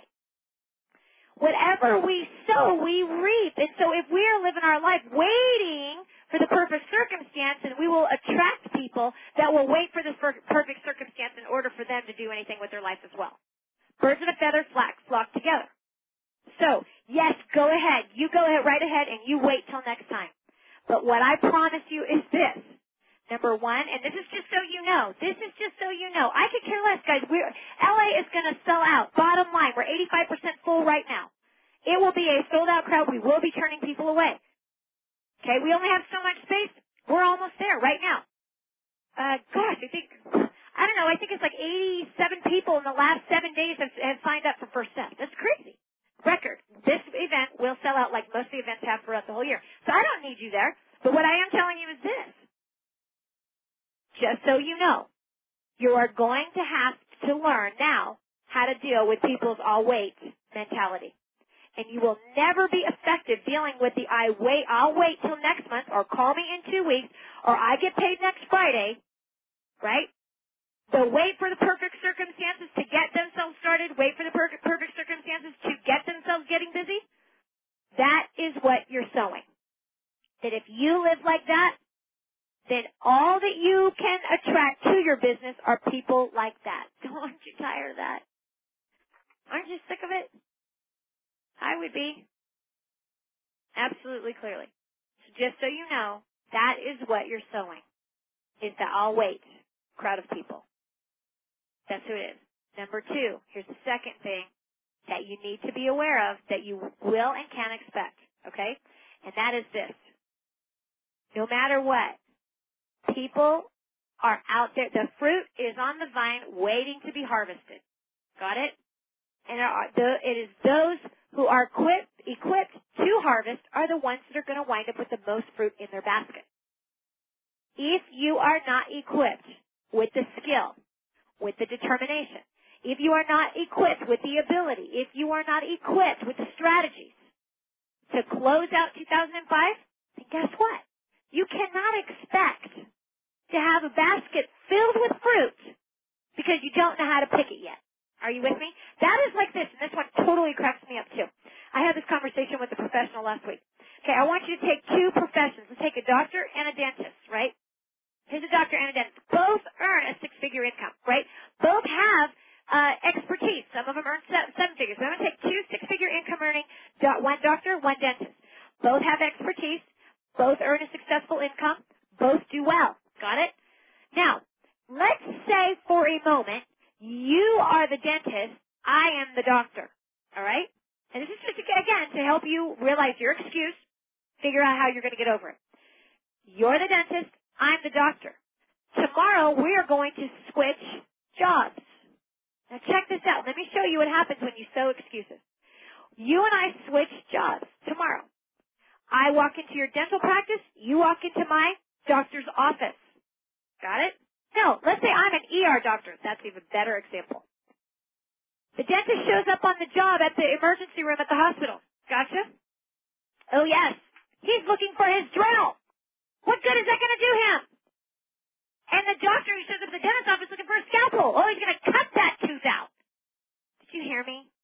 Whatever we sow, we reap. And so if we are living our life waiting for the perfect circumstance, then we will attract people that will wait for this perfect circumstance in order for them to do anything with their life as well. Birds of a feather flock, flock together. So, yes, go ahead. You go ahead right ahead and you wait till next time. But what I promise you is this. Number one, and this is just so you know, this is just so you know. I could care less, guys. We're, L A is going to sell out. Bottom line, we're eighty-five percent full right now. It will be a sold-out crowd. We will be turning people away. Okay, we only have so much space. We're almost there right now. Uh, gosh, I think, I don't know, I think it's like eighty-seven people in the last seven days have, have signed up for First Step. That's crazy. Record. This event will sell out like most of the events have throughout the whole year. So I don't need you there. But what I am telling you is this. Just so you know, you are going to have to learn now how to deal with people's I'll wait mentality. And you will never be effective dealing with the I wait, I'll wait till next month, or call me in two weeks, or I get paid next Friday, right? The wait for the perfect circumstances to get themselves started, wait for the per- perfect circumstances to get themselves getting busy, that is what you're sowing. That if you live like that, then all that you can attract to your business are people like that. Aren't you tired of that? Aren't you sick of it? I would be. Absolutely clearly. So just so you know, that is what you're sowing, is the I'll wait crowd of people. That's who it is. Number two, here's the second thing that you need to be aware of that you will and can expect, okay? And that is this. No matter what, people are out there. The fruit is on the vine waiting to be harvested. Got it? And it is those who are equipped, equipped to harvest are the ones that are going to wind up with the most fruit in their basket. If you are not equipped with the skill, with the determination, if you are not equipped with the ability, if you are not equipped with the strategies to close out two thousand five, then guess what? You cannot expect to have a basket filled with fruit because you don't know how to pick it yet. Are you with me? That is like this, and this one totally cracks me up too. I had this conversation with a professional last week. Okay, I want you to take two professions. Let's take a doctor and a dentist, right? Here's a doctor and a dentist. Both earn a six-figure income, right? Both have uh, expertise. Some of them earn seven, seven figures. So I'm going to take two six-figure income earning, one doctor, one dentist. Both have expertise. Both earn a successful income. Both do well. Got it? Now, let's say for a moment, you are the dentist, I am the doctor. All all right? And this is just, again, to help you realize your excuse, figure out how you're going to get over it. You're the dentist. I'm the doctor. Tomorrow, we are going to switch jobs. Now, check this out. Let me show you what happens when you sow excuses. You and I switch jobs tomorrow. I walk into your dental practice. You walk into my doctor's office. Got it? No, let's say I'm an E R doctor. That's an even better example. The dentist shows up on the job at the emergency room at the hospital. Gotcha? Oh, yes. He's looking for his drill. What good is that going to do him? And the doctor who shows up at the dentist's office looking for a scalpel. Oh, he's going to cut that tooth out. Did you hear me?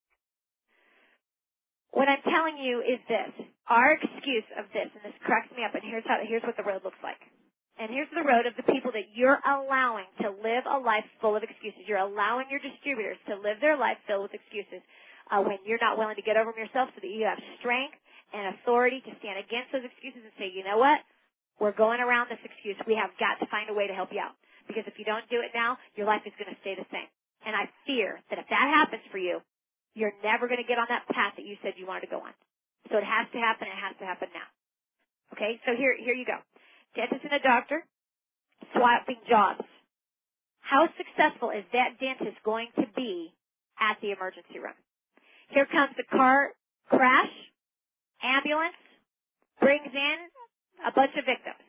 What I'm telling you is this. Our excuse of this, and this cracks me up, and here's how, here's what the road looks like. And here's the road of the people that you're allowing to live a life full of excuses. You're allowing your distributors to live their life filled with excuses uh, when you're not willing to get over them yourself so that you have strength and authority to stand against those excuses and say, you know what? We're going around this excuse. We have got to find a way to help you out. Because if you don't do it now, your life is going to stay the same. And I fear that if that happens for you, you're never going to get on that path that you said you wanted to go on. So it has to happen. It has to happen now. Okay? So here, here you go. Dentist and a doctor swapping jobs. How successful is that dentist going to be at the emergency room? Here comes the car crash, ambulance, brings in a bunch of victims.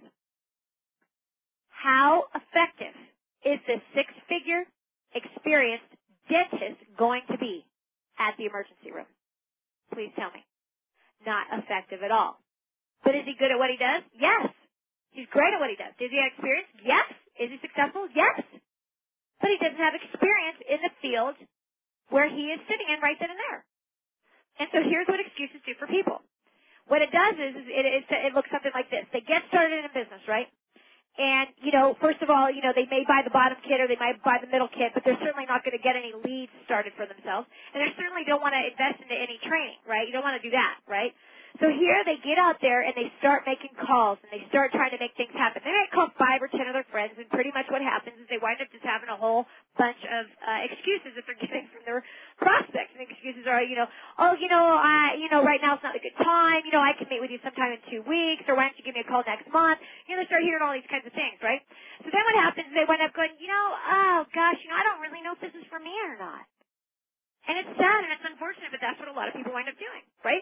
How effective is this six-figure, experienced dentist going to be at the emergency room? Please tell me. Not effective at all. But is he good at what he does? Yes. He's great at what he does. Does he have experience? Yes. Is he successful? Yes. But he doesn't have experience in the field where he is sitting in right then and there. And so here's what excuses do for people. What it does is, is it, it, it looks something like this. They get started in a business, right? And, you know, first of all, you know, they may buy the bottom kit or they might buy the middle kit, but they're certainly not going to get any leads started for themselves. And they certainly don't want to invest into any training, right? You don't want to do that, right? So here they get out there and they start making calls and they start trying to make things happen. They might call five or ten of their friends, and pretty much what happens is they wind up just having a whole bunch of uh, excuses that they're getting from their prospects. And the excuses are, you know, oh, you know, I, you know, right now it's not a good time. You know, I can meet with you sometime in two weeks, or why don't you give me a call next month? You know, they start hearing all these kinds of things, right? So then what happens is they wind up going, you know, oh gosh, you know, I don't really know if this is for me or not. And it's sad and it's unfortunate, but that's what a lot of people wind up doing, right?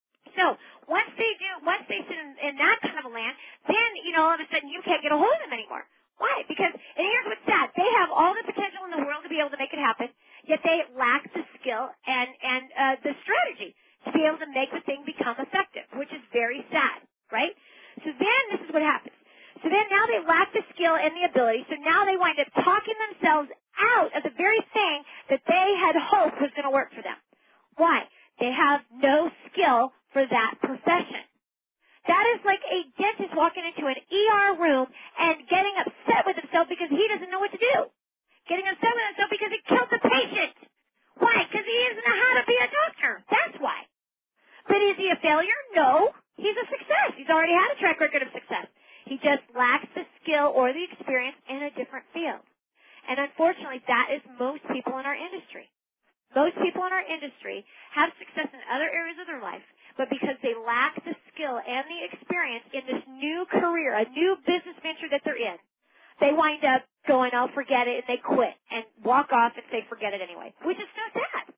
So once they do, once they sit in, in that kind of a land, then, you know, all of a sudden you can't get a hold of them anymore. Why? Because, and here's what's sad, they have all the potential in the world to be able to make it happen, yet they lack the skill and, and uh, the strategy to be able to make the thing become effective, which is very sad, right? So then this is what happens. So then now they lack the skill and the ability, so now they wind up talking themselves out of the very thing that they had hoped was going to work for them. Why? They have no skill for that profession. That is like a dentist walking into an E R room and getting upset with himself because he doesn't know what to do. Getting upset with himself because he killed the patient. Why? Because he doesn't know how to be a doctor. That's why. But is he a failure? No. He's a success. He's already had a track record of success. He just lacks the skill or the experience in a different field. And unfortunately, that is most people in our industry. Most people in our industry have success in other areas of their life, but because they lack the skill and the experience in this new career, a new business venture that they're in, they wind up going, oh, forget it, and they quit and walk off and say, forget it anyway, which is so sad.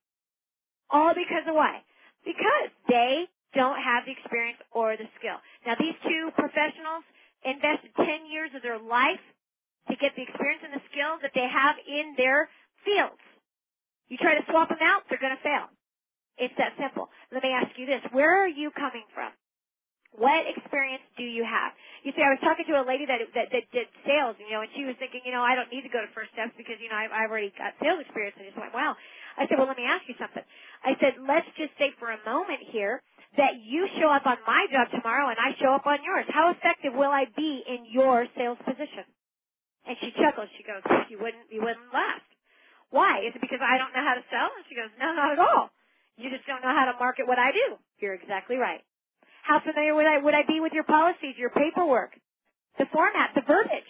All because of why? Because they don't have the experience or the skill. Now, these two professionals invested ten years of their life to get the experience and the skill that they have in their fields. You try to swap them out, they're going to fail. It's that simple. Let me ask you this. Where are you coming from? What experience do you have? You see, I was talking to a lady that, that, that did sales, you know, and she was thinking, you know, I don't need to go to First Steps because, you know, I've, I've already got sales experience. I just went, wow. I said, well, let me ask you something. I said, let's just say for a moment here that you show up on my job tomorrow and I show up on yours. How effective will I be in your sales position? And she chuckles. She goes, you wouldn't, you wouldn't last. Why? Is it because I don't know how to sell? And she goes, no, not at all. You just don't know how to market what I do. You're exactly right. How familiar would I, would I be with your policies, your paperwork, the format, the verbiage?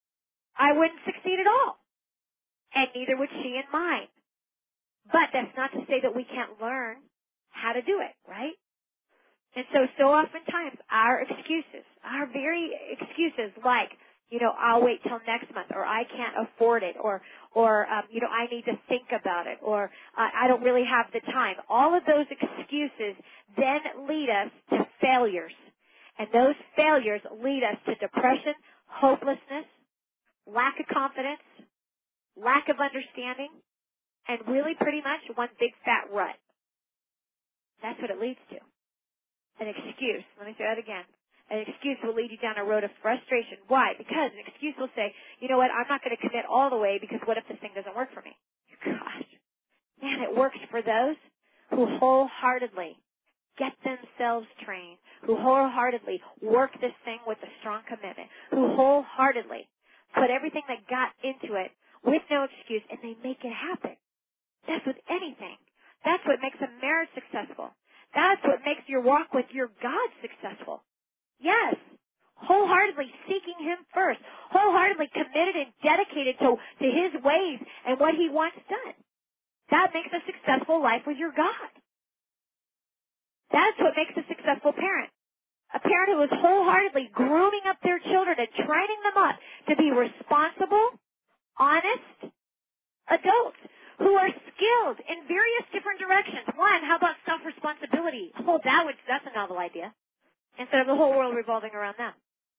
I wouldn't succeed at all. And neither would she and mine. But that's not to say that we can't learn how to do it, right? And so, so oftentimes our excuses, our very excuses like, you know, I'll wait till next month, or I can't afford it, or, or, um, you know, I need to think about it, or uh, I don't really have the time. All of those excuses then lead us to failures. And those failures lead us to depression, hopelessness, lack of confidence, lack of understanding, and really pretty much one big fat rut. That's what it leads to. An excuse. Let me say that again. An excuse will lead you down a road of frustration. Why? Because an excuse will say, you know what, I'm not going to commit all the way because what if this thing doesn't work for me? Gosh. Man, it works for those who wholeheartedly get themselves trained, who wholeheartedly work this thing with a strong commitment, who wholeheartedly put everything that got into it with no excuse, and they make it happen. That's with anything. That's what makes a marriage successful. That's what makes your walk with your God successful. Yes. Wholeheartedly seeking Him first. Wholeheartedly committed and dedicated to, to His ways and what He wants done. That makes a successful life with your God. That's what makes a successful parent. A parent who is wholeheartedly grooming up their children and training them up to be responsible, honest adults who are skilled in various different directions. One, how about self-responsibility? Oh, that would, that's a novel idea. Instead of the whole world revolving around them.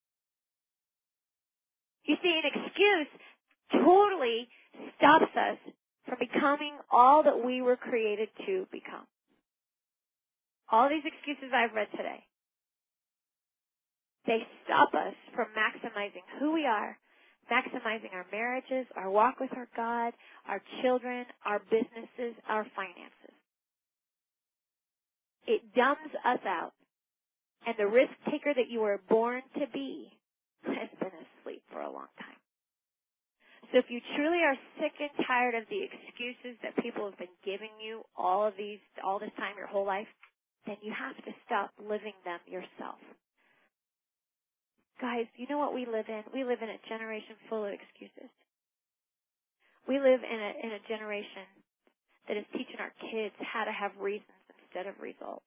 You see, an excuse totally stops us from becoming all that we were created to become. All these excuses I've read today, they stop us from maximizing who we are, maximizing our marriages, our walk with our God, our children, our businesses, our finances. It dumbs us out. And the risk taker that you were born to be has been asleep for a long time. So if you truly are sick and tired of the excuses that people have been giving you all of these, all this time, your whole life, then you have to stop living them yourself. Guys, you know what we live in? We live in a generation full of excuses. We live in a, in a generation that is teaching our kids how to have reasons instead of results.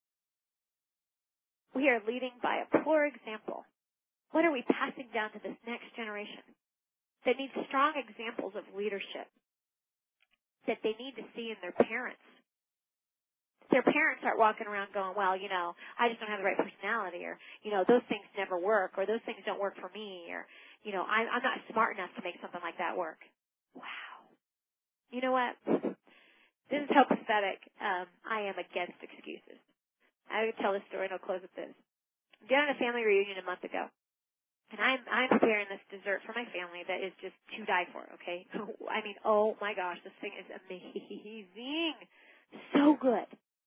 We are leading by a poor example. What are we passing down to this next generation that needs strong examples of leadership that they need to see in their parents? Their parents aren't walking around going, well, you know, I just don't have the right personality, or, you know, those things never work, or those things don't work for me, or, you know, I'm, I'm not smart enough to make something like that work. Wow. You know what? This is how pathetic um, I am against excuses. I would tell this story and I'll close with this. I'm down at a family reunion a month ago, and I'm I'm preparing this dessert for my family that is just to die for, okay? I mean, oh my gosh, this thing is amazing. So good.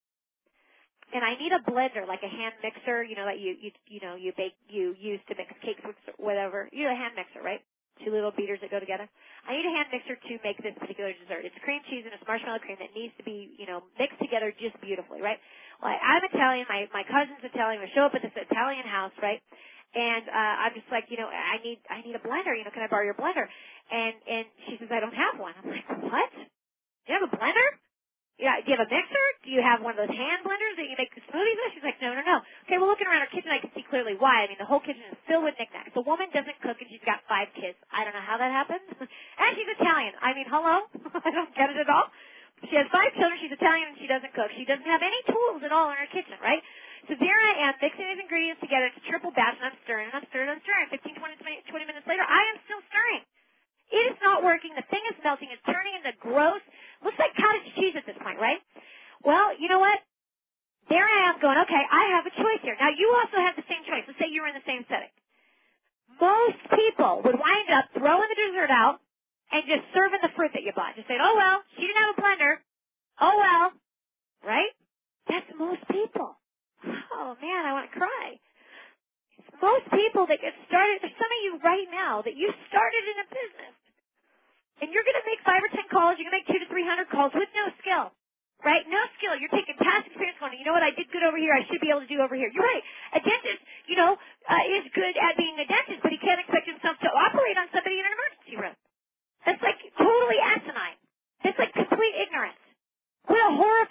And I need a blender, like a hand mixer, you know, that you you you know, you bake you use to mix cakes with whatever. You know, a hand mixer, right? Two little beaters that go together. I need a hand mixer to make this particular dessert. It's cream cheese and it's marshmallow cream that needs to be, you know, mixed together just beautifully, right? Well, I'm Italian. My my cousin's Italian. We show up at this Italian house, right? And uh, I'm just like, you know, I need I need a blender. You know, can I borrow your blender? And and she says, I don't have one. I'm like, what? Do you have a blender? Yeah. Do you have a mixer? Do you have one of those hand blenders that you make smoothies with? She's like, no, no, no. Okay, well, looking around our kitchen, I can see clearly why. I mean, the whole kitchen is filled with knickknacks. The woman doesn't cook, and she's got five kids. I don't know how that happens. And she's Italian. I mean, hello? I don't get it at all. She has five children, she's Italian, and she doesn't cook. She doesn't have any tools at all in her kitchen, right? So there I am, mixing these ingredients together. It's a triple batch, and I'm stirring, and I'm stirring, and I'm stirring. fifteen, twenty, twenty minutes later, I am still stirring. It is not working. The thing is melting. It's turning into gross. Looks like cottage cheese at this point, right? Well, you know what? There I am going, okay, I have a choice here. Now, you also have the same choice. Let's say you were in the same setting. Most people would wind up throwing the dessert out and just serving the fruit that you bought. Just saying, oh, well, she didn't have a blender. Oh, well. Right? That's most people. Oh, man, I want to cry. Most people that get started, there's some of you right now that you started in a business. And you're going to make five or ten calls. You're going to make two to three hundred calls with no skill. Right? No skill. You're taking past experience going, you know what, I did good over here. I should be able to do over here. You're right. A dentist, you know, uh, is good at being a dentist, but he can't expect himself to operate on somebody in an emergency room. That's like totally asinine. That's like complete ignorance. What a horrifying,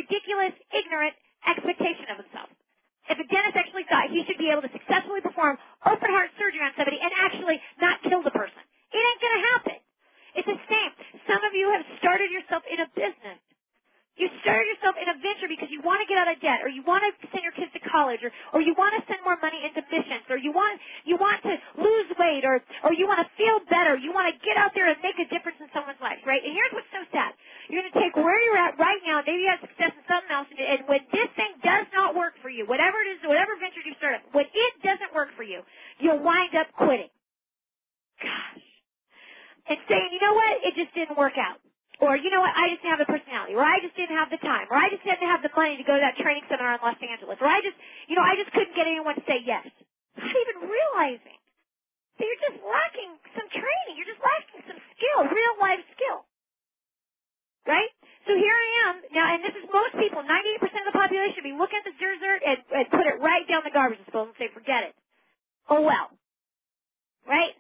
ridiculous, ignorant expectation of himself. If a dentist actually thought he should be able to successfully perform open heart surgery on somebody and actually not kill the person, it ain't going to happen. It's the same. Some of you have started yourself in a business. You started yourself in a venture because you want to get out of debt, or you want to send your kids to college, or, or you want to send more money into missions, or you want you want to lose weight, or or you want to feel better. You want to get out there and make a difference in someone's life, right? And here's what's so sad. You're going to take where you're at right now, maybe you have success in something else, and, and when this thing does not work for you, whatever it is, whatever venture you start, when it doesn't work for you, you'll wind up quitting. Gosh. And saying, you know what, it just didn't work out. Or, you know what, I just didn't have the personality. Or I just didn't have the time. Or I just didn't have the money to go to that training seminar in Los Angeles. Or I just, you know, I just couldn't get anyone to say yes. Not even realizing that you're just lacking some training. You're just lacking some skill, real life skill. Right? So here I am. Now, and this is most people, ninety-eight percent of the population, be looking at the dessert and, and put it right down the garbage disposal and say, forget it. Oh, well. Right?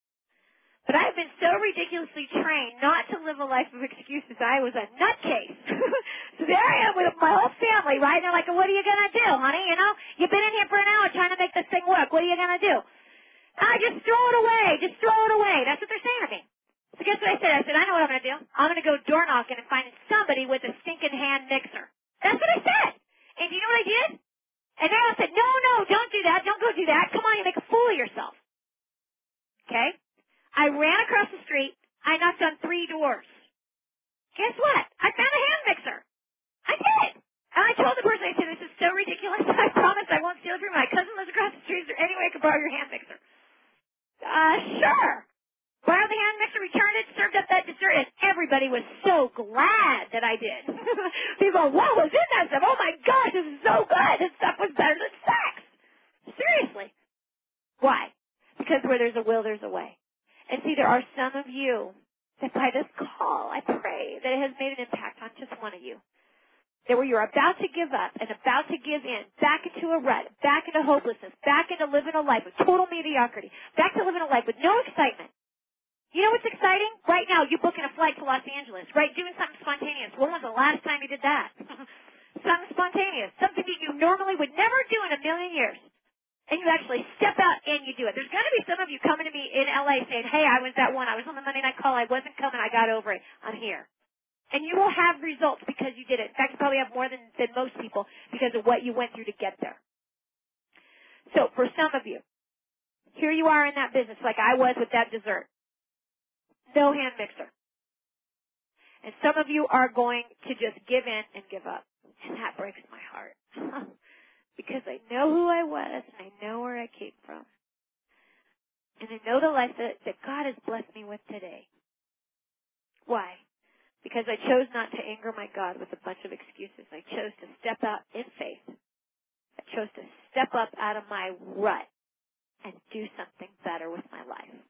But I've been so ridiculously trained not to live a life of excuses. I was a nutcase. So there I am with my whole family, right? And they're like, what are you going to do, honey? You know, you've been in here for an hour trying to make this thing work. What are you going to do? I just throw it away. Just throw it away. That's what they're saying to me. So guess what I said? I said, I know what I'm going to do. I'm going to go door knocking and find somebody with a stinking hand mixer. That's what I said. And do you know what I did? And they all said, no, no, don't do that. Don't go do that. Come on, you make a fool of yourself. Okay? I ran across the street. I knocked on three doors. Guess what? I found a hand mixer. I did. And I told the person, I said, this is so ridiculous. I promise I won't steal it from you. My cousin lives across the street. Is there any way I could borrow your hand mixer? Uh, sure. Borrowed the hand mixer, returned it, served up that dessert, and everybody was so glad that I did. People go, what was in that stuff? Oh, my gosh, this is so good. This stuff was better than sex. Seriously. Why? Because where there's a will, there's a way. And see, there are some of you that by this call, I pray that it has made an impact on just one of you. That where you're about to give up and about to give in, back into a rut, back into hopelessness, back into living a life of total mediocrity, back to living a life with no excitement. You know what's exciting? Right now, you're booking a flight to Los Angeles, right? Doing something spontaneous. When was the last time you did that? Something spontaneous. Something that you normally would never do in a million years. And you actually step out and you do it. There's going to be some of you coming to me in L A saying, hey, I was that one. I was on the Monday night call. I wasn't coming. I got over it. I'm here. And you will have results because you did it. In fact, you probably have more than, than most people because of what you went through to get there. So for some of you, here you are in that business like I was with that dessert. No hand mixer. And some of you are going to just give in and give up. And that breaks my heart. Because I know who I was, and I know where I came from. And I know the life that, that God has blessed me with today. Why? Because I chose not to anger my God with a bunch of excuses. I chose to step out in faith. I chose to step up out of my rut and do something better with my life.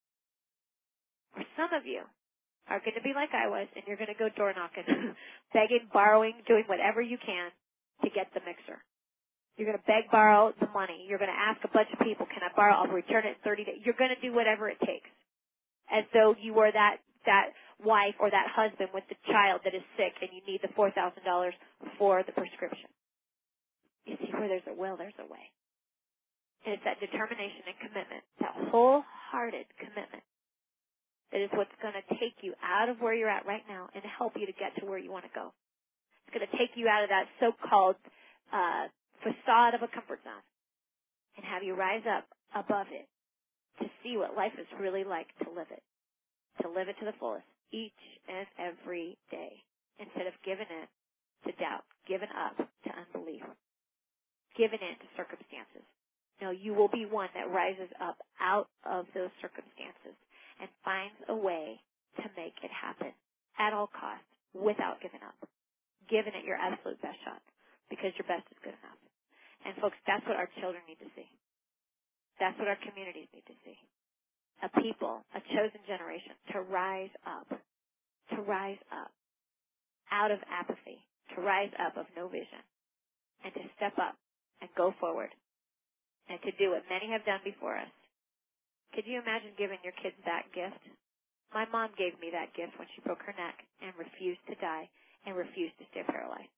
Or some of you are going to be like I was, and you're going to go door knocking, begging, borrowing, doing whatever you can to get the mixer. You're going to beg, borrow the money. You're going to ask a bunch of people, can I borrow? I'll return it in thirty days. You're going to do whatever it takes. As though you were that, that wife or that husband with the child that is sick and you need the four thousand dollars for the prescription. You see, where there's a will, there's a way. And it's that determination and commitment, that wholehearted commitment, that is what's going to take you out of where you're at right now and help you to get to where you want to go. It's going to take you out of that so-called uh facade of a comfort zone and have you rise up above it to see what life is really like to live it, to live it to the fullest each and every day instead of giving in to doubt, giving up to unbelief, giving in to circumstances. No, you will be one that rises up out of those circumstances and finds a way to make it happen at all costs without giving up, giving it your absolute best shot because your best is good enough. And folks, that's what our children need to see. That's what our communities need to see. A people, a chosen generation to rise up, to rise up out of apathy, to rise up of no vision, and to step up and go forward and to do what many have done before us. Could you imagine giving your kids that gift? My mom gave me that gift when she broke her neck and refused to die and refused to stay paralyzed.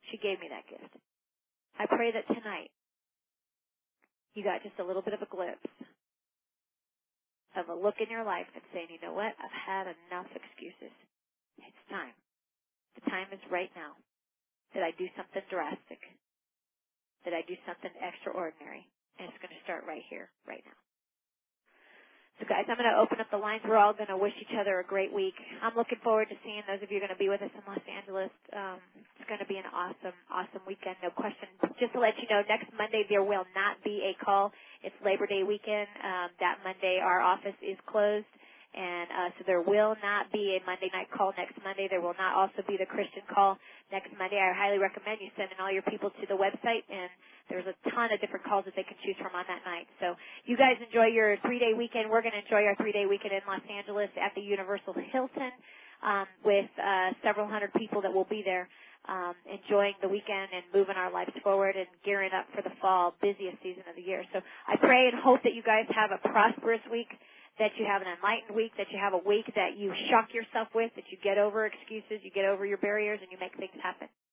She gave me that gift. I pray that tonight you got just a little bit of a glimpse of a look in your life and saying, you know what, I've had enough excuses. It's time. The time is right now that I do something drastic, that I do something extraordinary, and it's going to start right here, right now. So, guys, I'm going to open up the lines. We're all going to wish each other a great week. I'm looking forward to seeing those of you who are going to be with us in Los Angeles. Um, it's going to be an awesome, awesome weekend, no question. Just to let you know, next Monday there will not be a call. It's Labor Day weekend. Um, that Monday our office is closed, and uh, so there will not be a Monday night call next Monday. There will not also be the Christian call next Monday. I highly recommend you sending all your people to the website, and there's a ton of different calls that they can choose from on that night. So you guys enjoy your three-day weekend. We're going to enjoy our three-day weekend in Los Angeles at the Universal Hilton um, with uh, several hundred people that will be there um, enjoying the weekend and moving our lives forward and gearing up for the fall, busiest season of the year. So I pray and hope that you guys have a prosperous week, that you have an enlightened week, that you have a week that you shock yourself with, that you get over excuses, you get over your barriers, and you make things happen.